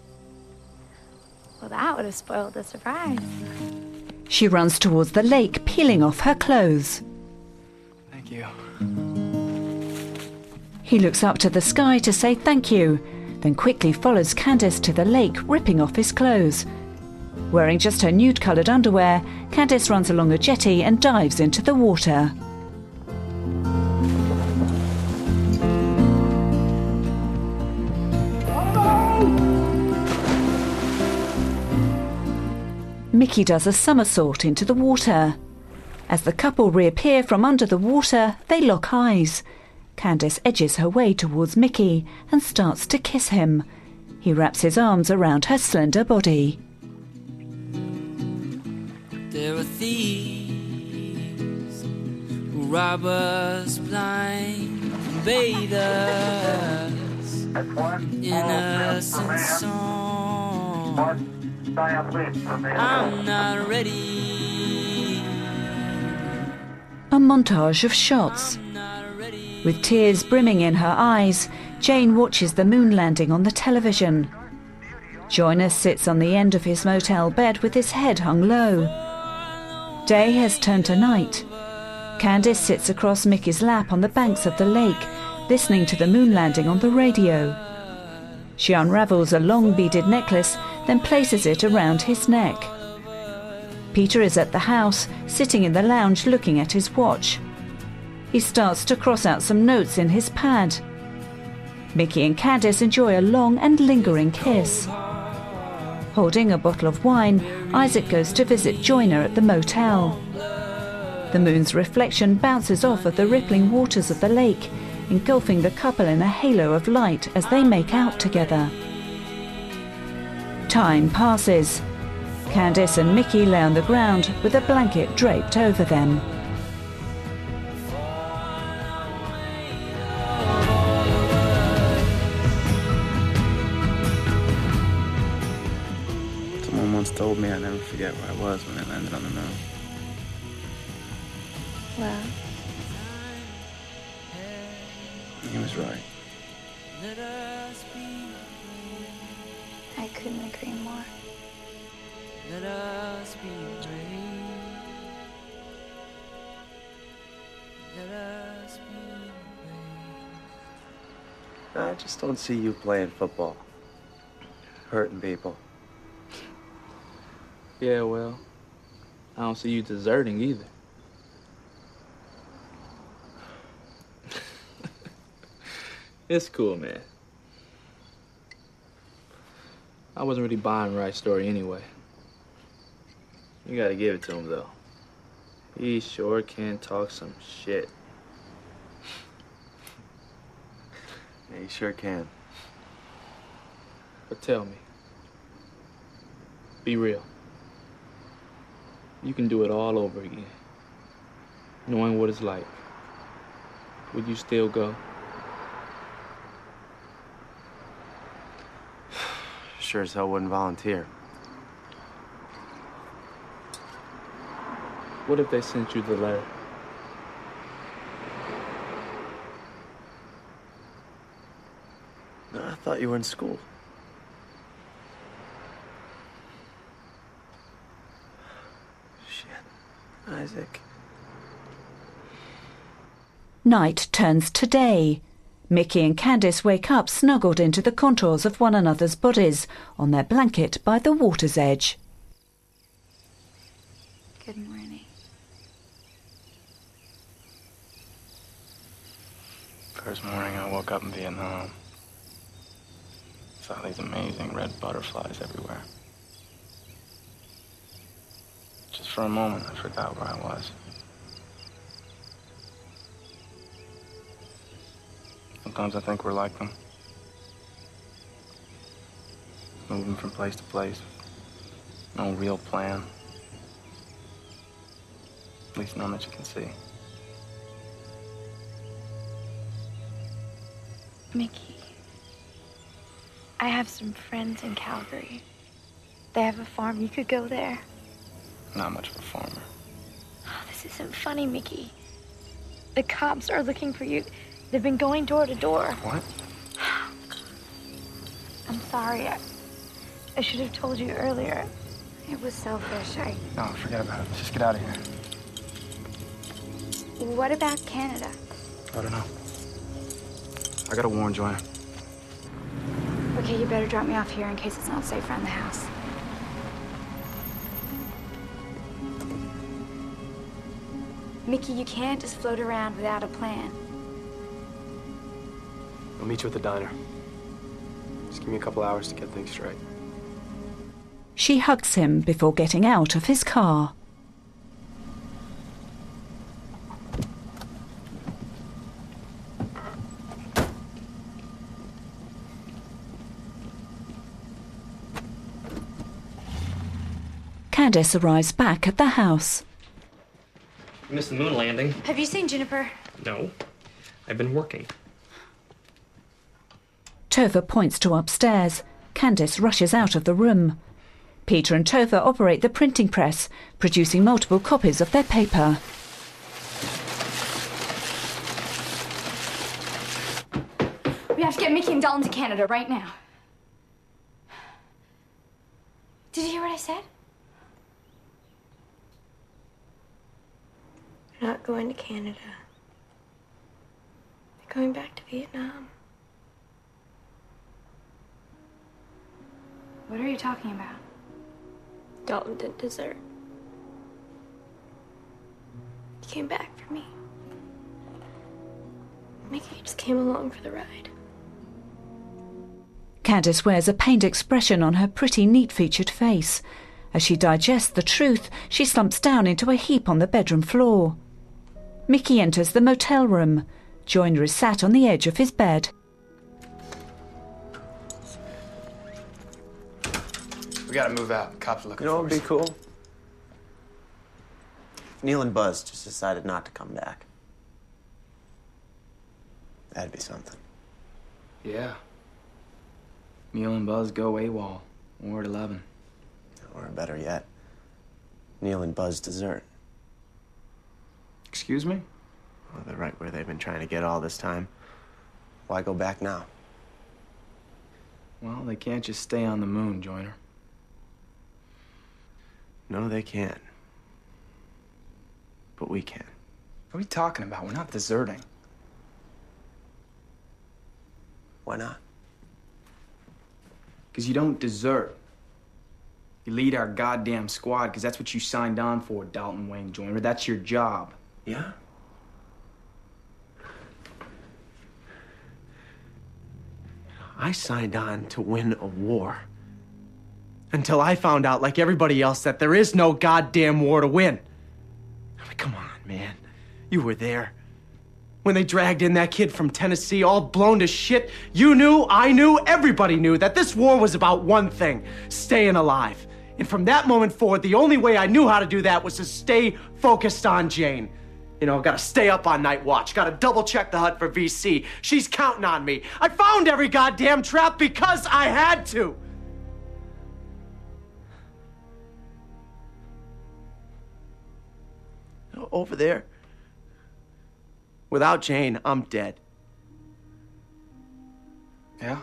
Well, that would have spoiled the surprise. She runs towards the lake, peeling off her clothes. Thank you. He looks up to the sky to say thank you, then quickly follows Candace to the lake, ripping off his clothes. Wearing just her nude-coloured underwear, Candace runs along a jetty and dives into the water. Mickey does a somersault into the water. As the couple reappear from under the water, they lock eyes. Candace edges her way towards Mickey and starts to kiss him. He wraps his arms around her slender body. There are thieves who rob us blind, invade us, innocent song. I'm not ready. A montage of shots. With tears brimming in her eyes, Jane watches the moon landing on the television. Joyner sits on the end of his motel bed with his head hung low. Day has turned to night. Candace sits across Mickey's lap on the banks of the lake, listening to the moon landing on the radio. She unravels a long beaded necklace, then places it around his neck. Peter is at the house, sitting in the lounge looking at his watch. He starts to cross out some notes in his pad. Mickey and Candace enjoy a long and lingering kiss. Holding a bottle of wine, Isaac goes to visit Joyner at the motel. The moon's reflection bounces off of the rippling waters of the lake, engulfing the couple in a halo of light as they make out together. Time passes. Candace and Mickey lay on the ground with a blanket draped over them. Someone once told me I'd never forget where I was when I landed on the moon. Well, He was right. I couldn't agree more. Let us be brave. Let us be brave. I just don't see you playing football. Hurting people. Yeah, well, I don't see you deserting either. It's cool, man. I wasn't really buying Wright's story anyway. You gotta give it to him, though. He sure can talk some shit. Yeah, you sure can. But tell me, be real. You can do it all over again. Knowing what it's like. Would you still go? Sure as hell wouldn't volunteer. What if they sent you the letter? No, I thought you were in school. Shit. Isaac. Night turns to day. Mickey and Candace wake up snuggled into the contours of one another's bodies on their blanket by the water's edge. Good morning. First morning I woke up in Vietnam. Saw these amazing red butterflies everywhere. Just for a moment, I forgot where I was. Sometimes I think we're like them. Moving from place to place. No real plan. At least none that you can see. Mickey, I have some friends in Calgary. They have a farm. You could go there. Not much of a farmer. Oh, this isn't funny, Mickey. The cops are looking for you. They've been going door to door. What? I'm sorry. I should have told you earlier. It was selfish. No, forget about it. Let's just get out of here. What about Canada? I don't know. I gotta warn Joanna. Okay, you better drop me off here in case it's not safe around the house. Mickey, you can't just float around without a plan. I'll meet you at the diner. Just give me a couple hours to get things straight. She hugs him before getting out of his car. Candace arrives back at the house. You missed the moon landing. Have you seen Juniper? No. I've been working. Topher points to upstairs. Candace rushes out of the room. Peter and Topher operate the printing press, producing multiple copies of their paper. We have to get Mickey and Dalton to Canada right now. Did you hear what I said? We're not going to Canada. We're going back to Vietnam. What are you talking about? Dalton didn't desert. He came back for me. Mickey just came along for the ride. Candace wears a pained expression on her pretty, neat-featured face. As she digests the truth, she slumps down into a heap on the bedroom floor. Mickey enters the motel room. Joyner is sat on the edge of his bed. We gotta move out. Cops are looking You know for what us. would be cool? If Neil and Buzz just decided not to come back. That'd be something. Yeah. Neil and Buzz go AWOL. War at 11. Or better yet, Neil and Buzz desert. Excuse me? Well, they're right where they've been trying to get all this time. Why go back now? Well, they can't just stay on the moon, Joyner. No, they can't. But we can. What are we talking about? We're not deserting. Why not? Because you don't desert. You lead our goddamn squad, because that's what you signed on for, Dalton Wayne Joyner. That's your job. Yeah? I signed on to win a war. Until I found out, like everybody else, that there is no goddamn war to win. I mean, come on, man. You were there. When they dragged in that kid from Tennessee, all blown to shit, you knew, I knew, everybody knew that this war was about one thing, staying alive. And from that moment forward, the only way I knew how to do that was to stay focused on Jane. You know, gotta stay up on night watch, gotta double check the hut for VC. She's counting on me. I found every goddamn trap because I had to. Over there, without Jane, I'm dead. Yeah?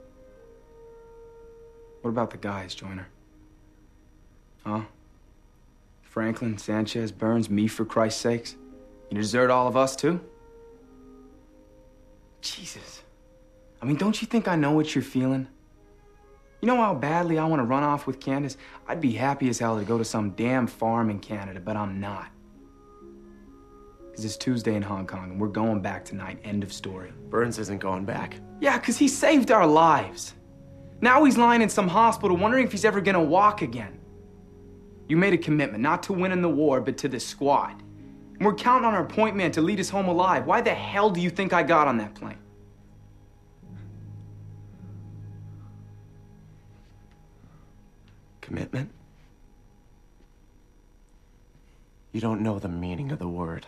What about the guys, Joyner? Huh? Franklin, Sanchez, Burns, me, for Christ's sakes? You desert all of us, too? Jesus. I mean, don't you think I know what you're feeling? You know how badly I want to run off with Candace? I'd be happy as hell to go to some damn farm in Canada, but I'm not. Because it's Tuesday in Hong Kong, and we're going back tonight. End of story. Burns isn't going back. Yeah, because he saved our lives. Now he's lying in some hospital wondering if he's ever gonna walk again. You made a commitment, not to winning the war, but to the squad. And we're counting on our point man to lead us home alive. Why the hell do you think I got on that plane? Commitment? You don't know the meaning of the word.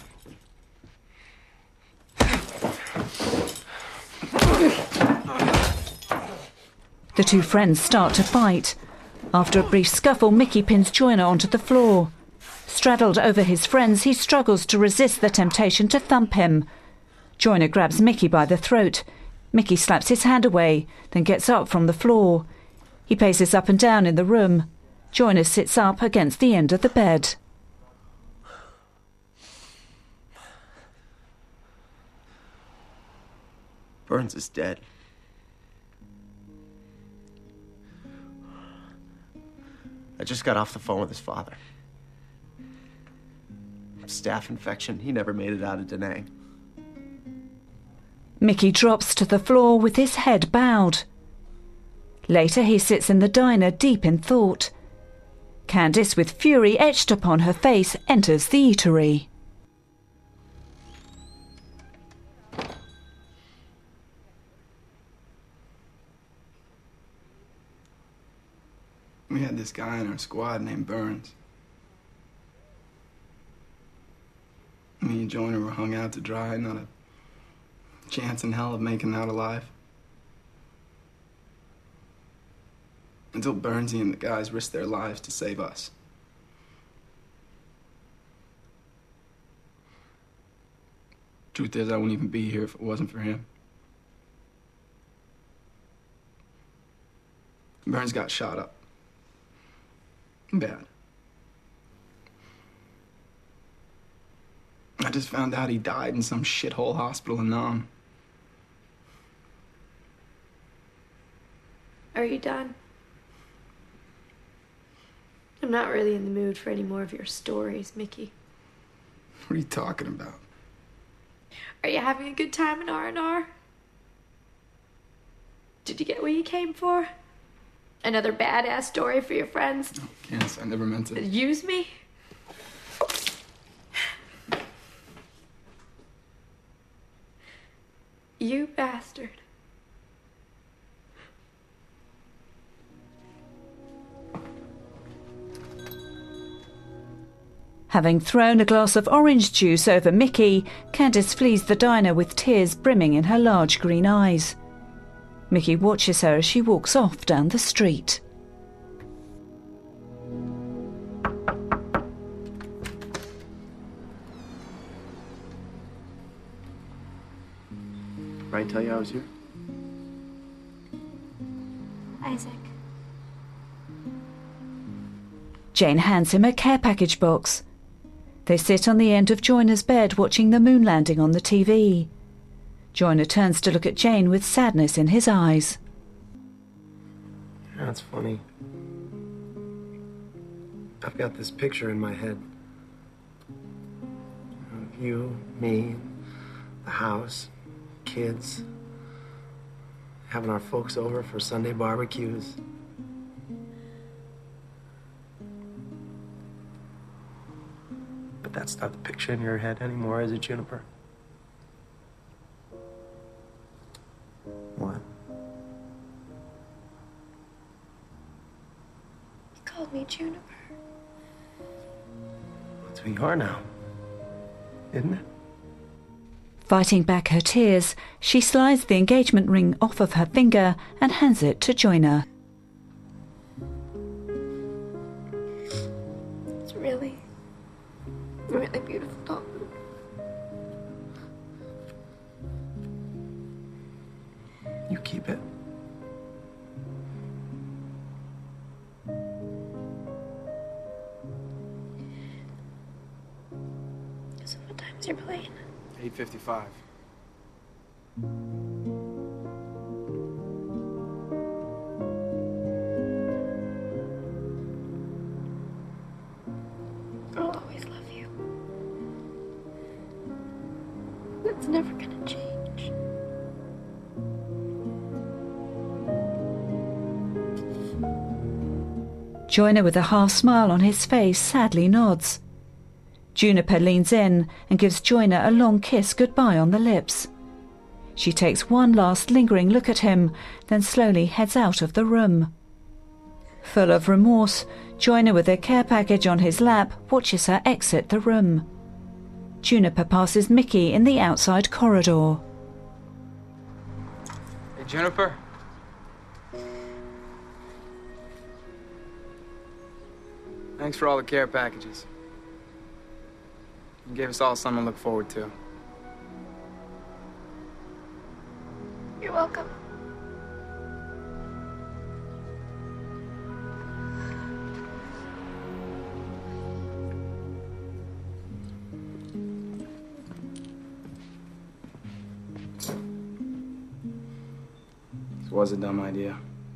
The two friends start to fight. After a brief scuffle, Mickey pins Joyner onto the floor. Straddled over his friends, he struggles to resist the temptation to thump him. Joyner grabs Mickey by the throat. Mickey slaps his hand away, then gets up from the floor. He paces up and down in the room. Joyner sits up against the end of the bed. Burns is dead. I just got off the phone with his father. Staph infection. He never made it out of Da Nang. Mickey drops to the floor with his head bowed. Later, he sits in the diner deep in thought. Candace, with fury etched upon her face, enters the eatery. We had this this guy in our squad named Burns. Me and Joyner were hung out to dry, not a chance in hell of making out alive. Until Burnsy and the guys risked their lives to save us. Truth is, I wouldn't even be here if it wasn't for him. Burns got shot up. Bad. I just found out he died in some shithole hospital in Nam. Are you done? I'm not really in the mood for any more of your stories, Mickey. What are you talking about? Are you having a good time in R&R? Did you get what you came for? Another badass story for your friends? Oh, Candace, I never meant to. Use me? You bastard. Having thrown a glass of orange juice over Mickey, Candace flees the diner with tears brimming in her large green eyes. Mickey watches her as she walks off down the street. Right, tell you I was here? Isaac. Jane hands him a care package box. They sit on the end of Joyner's bed watching the moon landing on the TV. Joyner turns to look at Jane with sadness in his eyes. That's funny. I've got this picture in my head. Of you, me, the house, kids, having our folks over for Sunday barbecues. But that's not the picture in your head anymore, is it, Juniper? What? You called me Juniper. That's who you are now, isn't it? Fighting back her tears, she slides the engagement ring off of her finger and hands it to Joyner. It's really beautiful, Tom. You keep it. So what time's your plane? 8:55. I'll always love you. It's never gonna change. Joyner, with a half smile on his face, sadly nods. Juniper leans in and gives Joyner a long kiss goodbye on the lips. She takes one last lingering look at him, then slowly heads out of the room. Full of remorse, Joyner, with a care package on his lap, watches her exit the room. Juniper passes Mickey in the outside corridor. Hey, Juniper. Thanks for all the care packages. You gave us all something to look forward to. You're welcome. This was a dumb idea.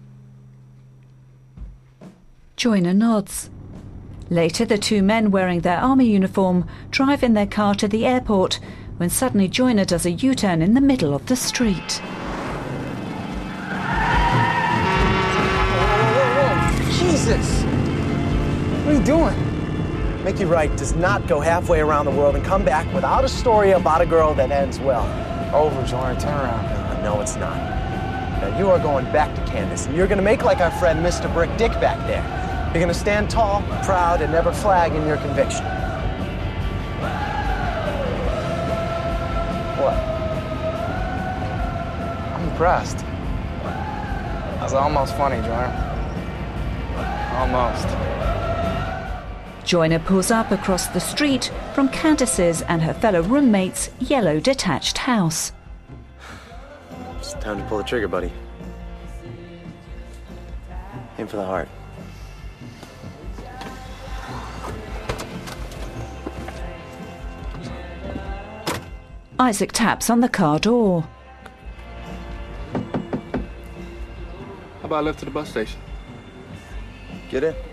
Joyner nods. Later, the two men wearing their army uniform drive in their car to the airport when suddenly Joyner does a U-turn in the middle of the street. Whoa. Jesus! What are you doing? Mickey Wright does not go halfway around the world and come back without a story about a girl that ends well. Over, Joyner. Turn around. No, it's not. Now, you are going back to Candace, and you're going to make like our friend Mr. Brick Dick back there. You're gonna stand tall, proud, and never flag in your conviction. What? I'm impressed. That was almost funny, Joyner. Almost. Joyner pulls up across the street from Candace's and her fellow roommate's yellow detached house. It's time to pull the trigger, buddy. Aim for the heart. Isaac taps on the car door. How about I lift to the bus station? Get in.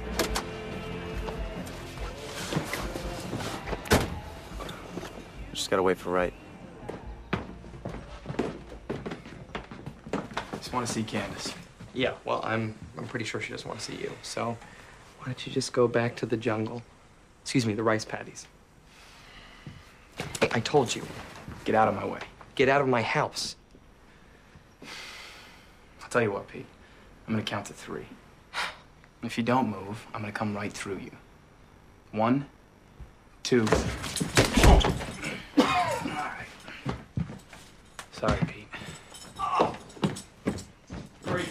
Just gotta wait for right. Just want to see Candace. Yeah, well, I'm pretty sure she doesn't want to see you. So why don't you just go back to the jungle? Excuse me, the rice paddies. Hey, I told you. Get out of my way. Get out of my house. I'll tell you what, Pete. I'm gonna count to 3. If you don't move, I'm gonna come right through you. 1, 2. All right. Sorry, Pete. 3.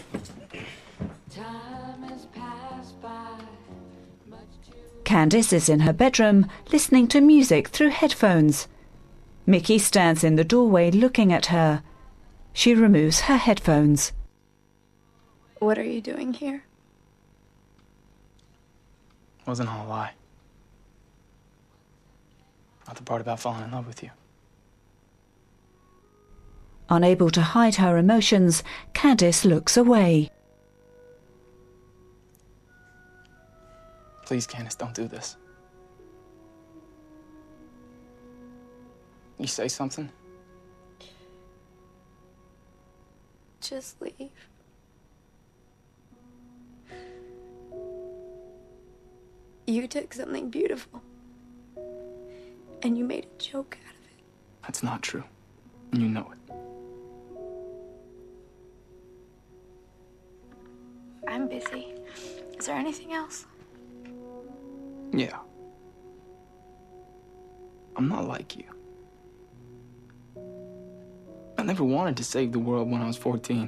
Candace is in her bedroom, listening to music through headphones. Mickey stands in the doorway looking at her. She removes her headphones. What are you doing here? Wasn't all a lie. Not the part about falling in love with you. Unable to hide her emotions, Candace looks away. Please, Candace, don't do this. You say something? Just leave. You took something beautiful and you made a joke out of it. That's not true. And you know it. I'm busy. Is there anything else? Yeah. I'm not like you. I never wanted to save the world when I was 14.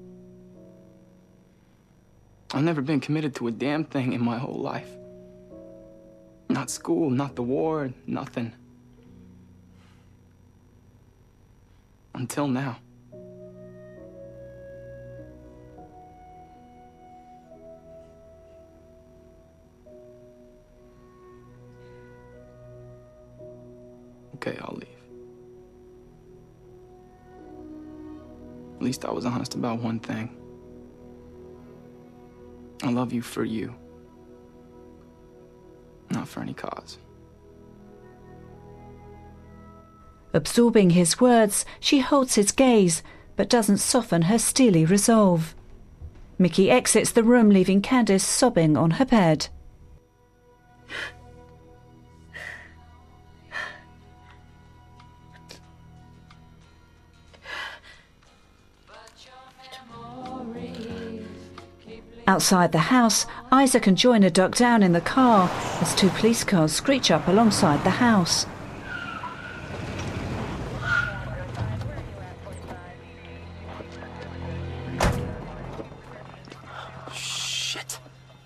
I've never been committed to a damn thing in my whole life. Not school, not the war, nothing. Until now. Okay, I'll leave. At least I was honest about one thing. I love you for you. Not for any cause. Absorbing his words, she holds his gaze, but doesn't soften her steely resolve. Mickey exits the room, leaving Candace sobbing on her bed. Outside the house, Isaac and Joyner duck down in the car as 2 police cars screech up alongside the house. Shit.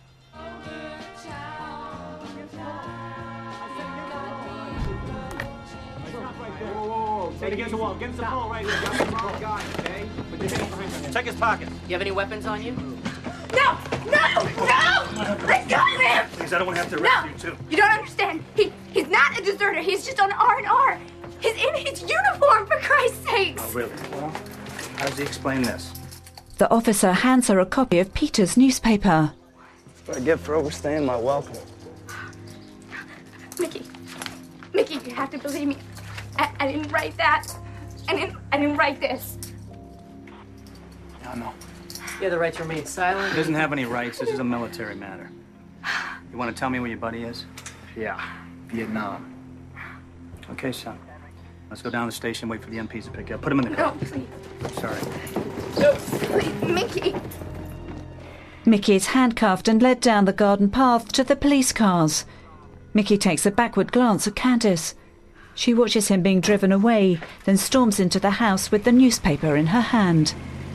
Stand against the wall. Against the wall right here. Got the wrong guy, okay? Put your hands behind your head. Check his pockets. You have any weapons on you? No! No! No! Let go of him! Please, I don't want to have to arrest you, too. You don't understand. He's not a deserter. He's just on R&R. He's in his uniform, for Christ's sakes. Oh, really? Well, how does he explain this? The officer hands her a copy of Peter's newspaper. That's what I get for overstaying my welcome. Mickey, you have to believe me. I didn't write that. I didn't write this. Yeah, I know. You have the right to remain silent. He doesn't have any rights. This is a military matter. You want to tell me where your buddy is? Yeah, Vietnam. Okay, son. Let's go down to the station, wait for the MPs to pick you up. Put him in the car. No, please. Sorry. No, please, Mickey. Mickey is handcuffed and led down the garden path to the police cars. Mickey takes a backward glance at Candace. She watches him being driven away, then storms into the house with the newspaper in her hand.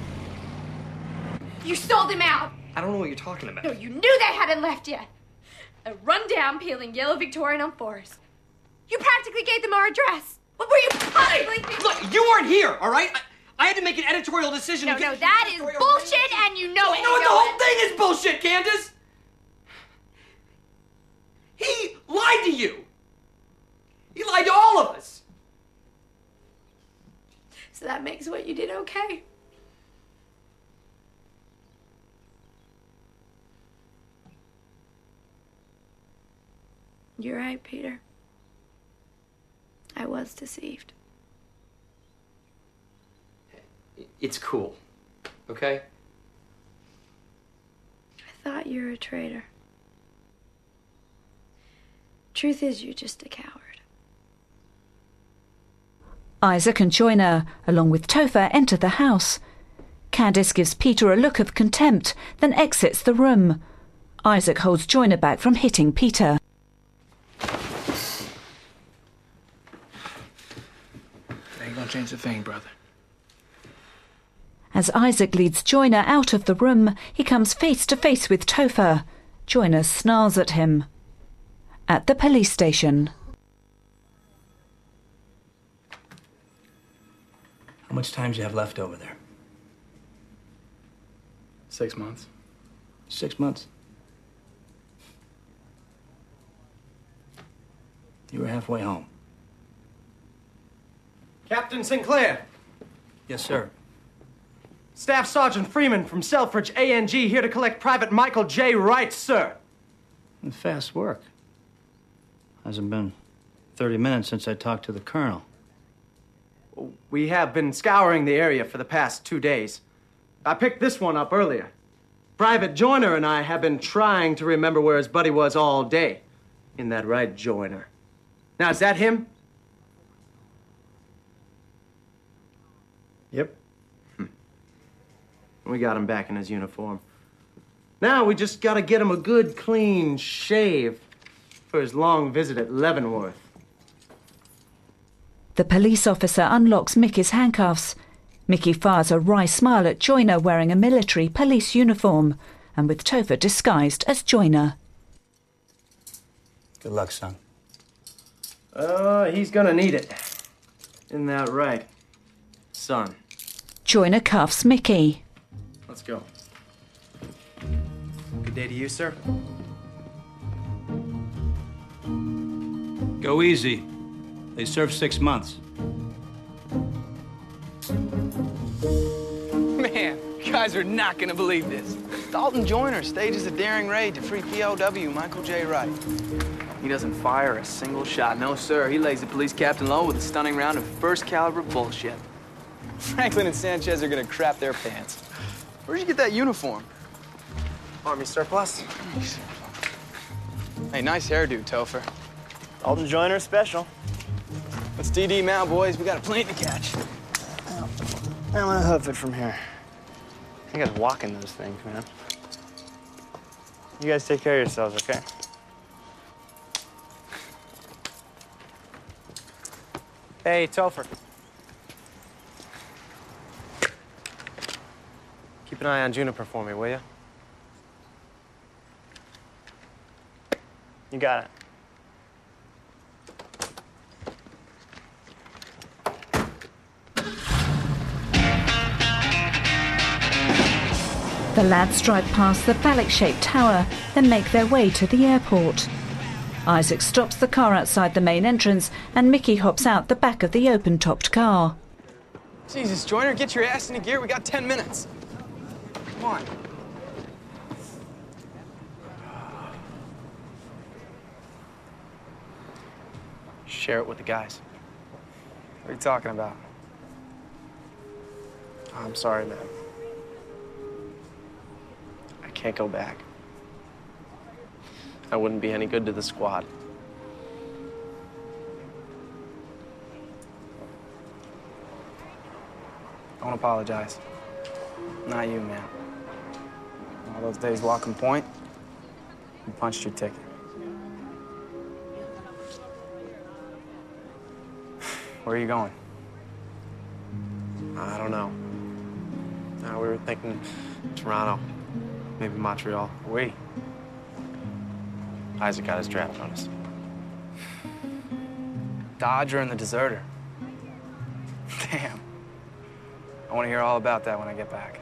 You sold him out. I don't know what you're talking about. No, you knew they hadn't left yet. A rundown peeling yellow Victorian on Forest. You practically gave them our address. What were you possibly thinking? Look, you weren't here, all right? I had to make an editorial decision. No, that is bullshit, and you know it. You know what? The whole thing is bullshit, Candace. He lied to you. He lied to all of us. So that makes what you did okay. You're right, Peter. I was deceived. It's cool, okay? I thought you were a traitor. Truth is, you're just a coward. Isaac and Joyner, along with Topher, enter the house. Candace gives Peter a look of contempt, then exits the room. Isaac holds Joyner back from hitting Peter. Ain't gonna change a thing, brother. As Isaac leads Joyner out of the room, he comes face to face with Topher. Joyner snarls at him. At the police station. How much time do you have left over there? 6 months. 6 months. You were halfway home. Captain Sinclair. Yes, sir. Staff Sergeant Freeman from Selfridge ANG here to collect Private Michael J. Wright, sir. Fast work. Hasn't been 30 minutes since I talked to the colonel. We have been scouring the area for the past 2 days. I picked this one up earlier. Private Joyner and I have been trying to remember where his buddy was all day. In that right, Joyner? Now, is that him? Yep. We got him back in his uniform. Now we just gotta get him a good, clean shave for his long visit at Leavenworth. The police officer unlocks Mickey's handcuffs. Mickey fires a wry smile at Joyner wearing a military police uniform and with Topher disguised as Joyner. Good luck, son. He's gonna need it. Isn't that right, son? Joyner cuffs Mickey. Let's go. Good day to you, sir. Go easy. They served 6 months. Man, you guys are not gonna believe this. Dalton Joyner stages a daring raid to free POW Michael J. Wright. He doesn't fire a single shot. No, sir. He lays the police captain low with a stunning round of first caliber bullshit. Franklin and Sanchez are gonna crap their pants. Where'd you get that uniform? Army surplus. Hey, nice hairdo, Topher. Dalton Joyner special. Let's DD now, boys. We got a plane to catch. I'm gonna hoof it from here. You guys walking those things, man. You guys take care of yourselves, okay? Hey, Topher. Keep an eye on Juniper for me, will you? You got it. The lads drive past the phallic-shaped tower, then make their way to the airport. Isaac stops the car outside the main entrance, and Mickey hops out the back of the open-topped car. Jesus, Joyner, get your ass into gear. We got 10 minutes. Come on. Share it with the guys. What are you talking about? I'm sorry, man. I can't go back. I wouldn't be any good to the squad. Don't apologize. Not you, man. All those days walking point, you punched your ticket. Where are you going? I don't know. We were thinking Toronto, maybe Montreal. Isaac got his draft notice. Dodger and the deserter. Damn. I want to hear all about that when I get back.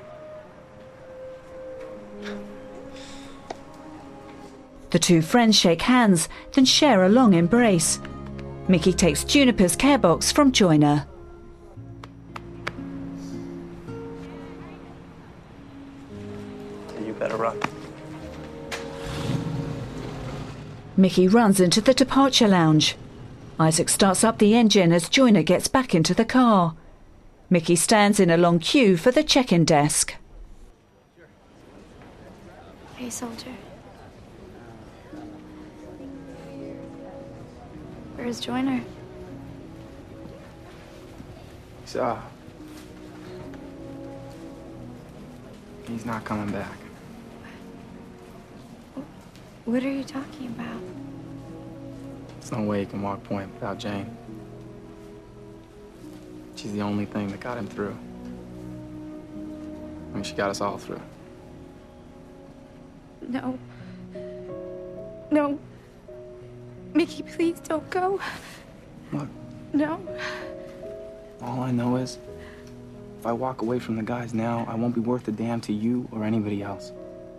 The two friends shake hands, then share a long embrace. Mickey takes Juniper's care box from Joyner. You better run. Mickey runs into the departure lounge. Isaac starts up the engine as Joyner gets back into the car. Mickey stands in a long queue for the check-in desk. Hey, soldier. Where's Joyner? He's not coming back. What are you talking about? There's no way he can walk point without Jane. She's the only thing that got him through. I mean, she got us all through. No. No. Mickey, please don't go. Look. No. All I know is, if I walk away from the guys now, I won't be worth a damn to you or anybody else.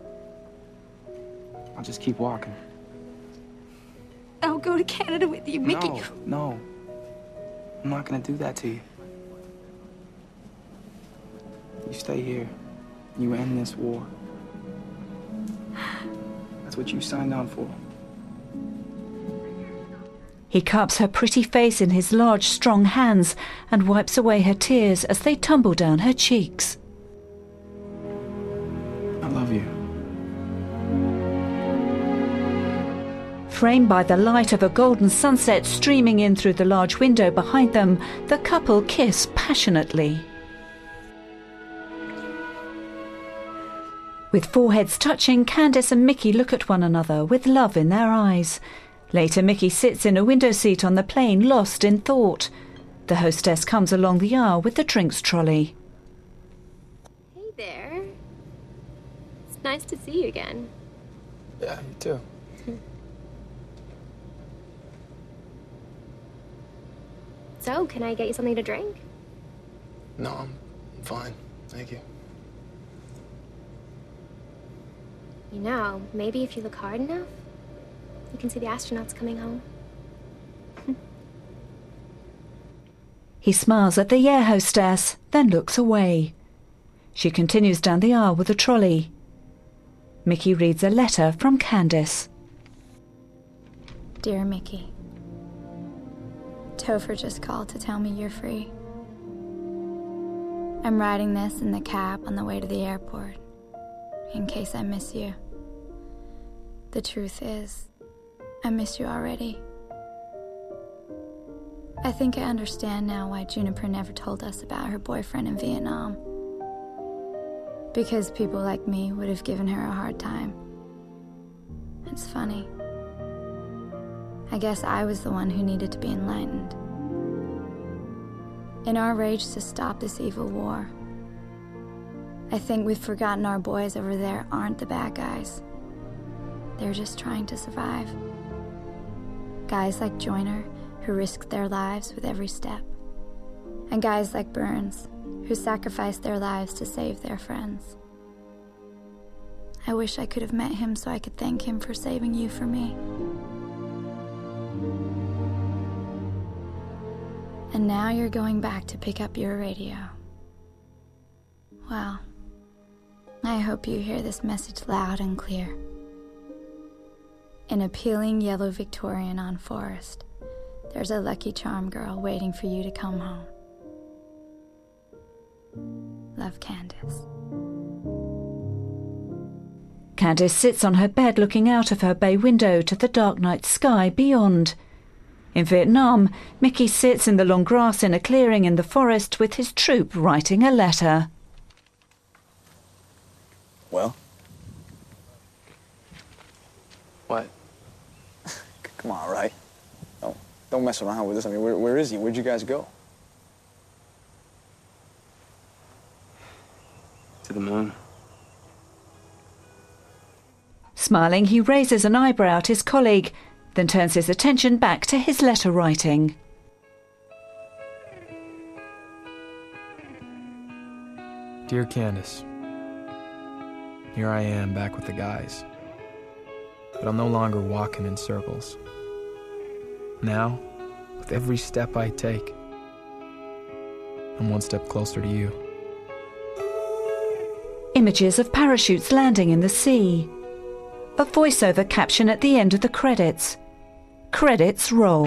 I'll just keep walking. I'll go to Canada with you, Mickey. No. I'm not gonna do that to you. You stay here. You end this war. That's what you signed on for. He cups her pretty face in his large, strong hands and wipes away her tears as they tumble down her cheeks. I love you. Framed by the light of a golden sunset streaming in through the large window behind them, the couple kiss passionately. With foreheads touching, Candace and Mickey look at one another with love in their eyes. Later, Mickey sits in a window seat on the plane, lost in thought. The hostess comes along the aisle with the drinks trolley. Hey there. It's nice to see you again. Yeah, you too. So, can I get you something to drink? No, I'm fine. Thank you. You know, maybe if you look hard enough, you can see the astronauts coming home. He smiles at the air hostess, then looks away. She continues down the aisle with the trolley. Mickey reads a letter from Candace. Dear Mickey, Topher just called to tell me you're free. I'm writing this in the cab on the way to the airport, in case I miss you. The truth is, I miss you already. I think I understand now why Juniper never told us about her boyfriend in Vietnam. Because people like me would have given her a hard time. It's funny. I guess I was the one who needed to be enlightened. In our rage to stop this evil war, I think we've forgotten our boys over there aren't the bad guys. They're just trying to survive. Guys like Joyner, who risked their lives with every step. And guys like Burns, who sacrificed their lives to save their friends. I wish I could have met him so I could thank him for saving you for me. And now you're going back to pick up your radio. Well, I hope you hear this message loud and clear. In a peeling yellow Victorian on Forest, there's a Lucky Charm girl waiting for you to come home. Love, Candace. Candace sits on her bed looking out of her bay window to the dark night sky beyond. In Vietnam, Mickey sits in the long grass in a clearing in the forest with his troop writing a letter. Well? Come on, Ray. Don't mess around with this. I mean, where is he? Where'd you guys go? To the moon. Smiling, he raises an eyebrow at his colleague, then turns his attention back to his letter writing. Dear Candace, here I am back with the guys. But I'm no longer walking in circles. Now, with every step I take, I'm one step closer to you. Images of parachutes landing in the sea. A voiceover caption at the end of the credits. Credits roll.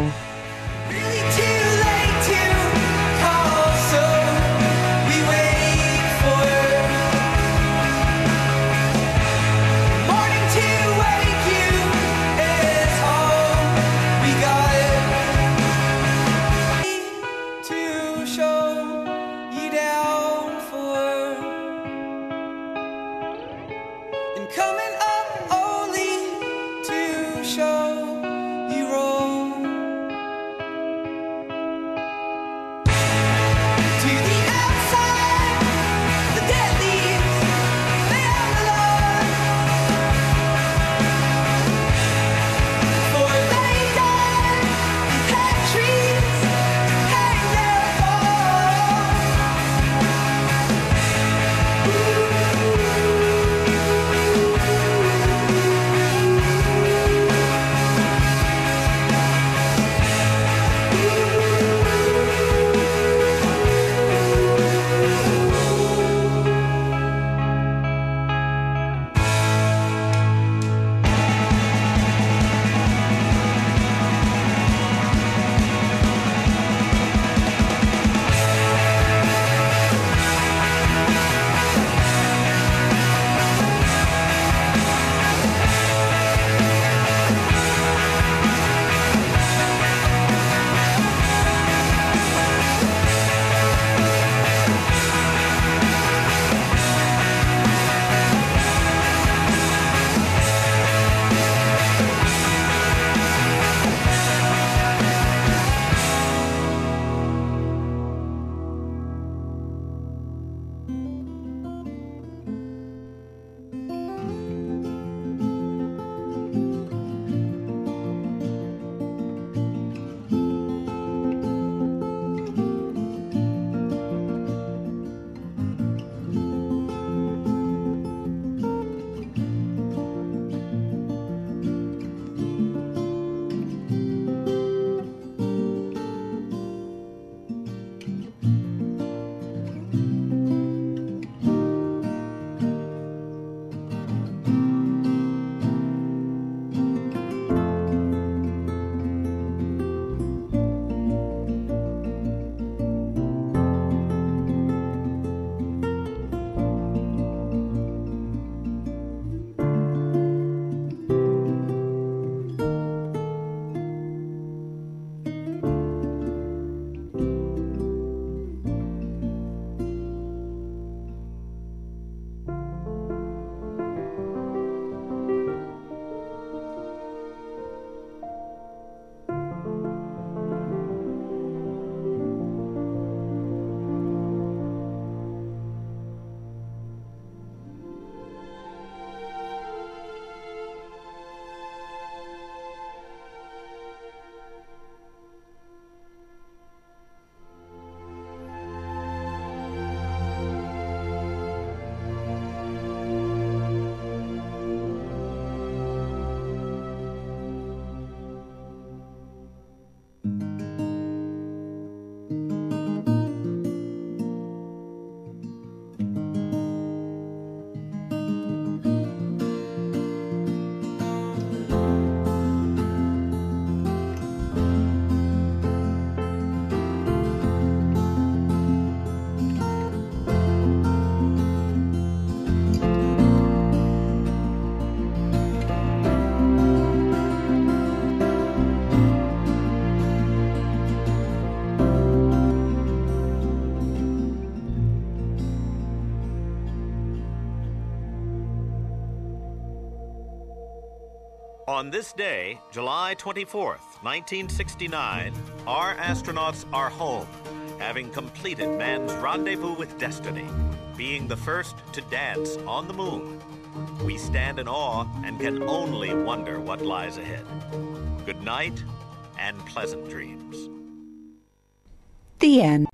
On this day, July 24th, 1969, our astronauts are home, having completed man's rendezvous with destiny, being the first to dance on the moon. We stand in awe and can only wonder what lies ahead. Good night and pleasant dreams. The end.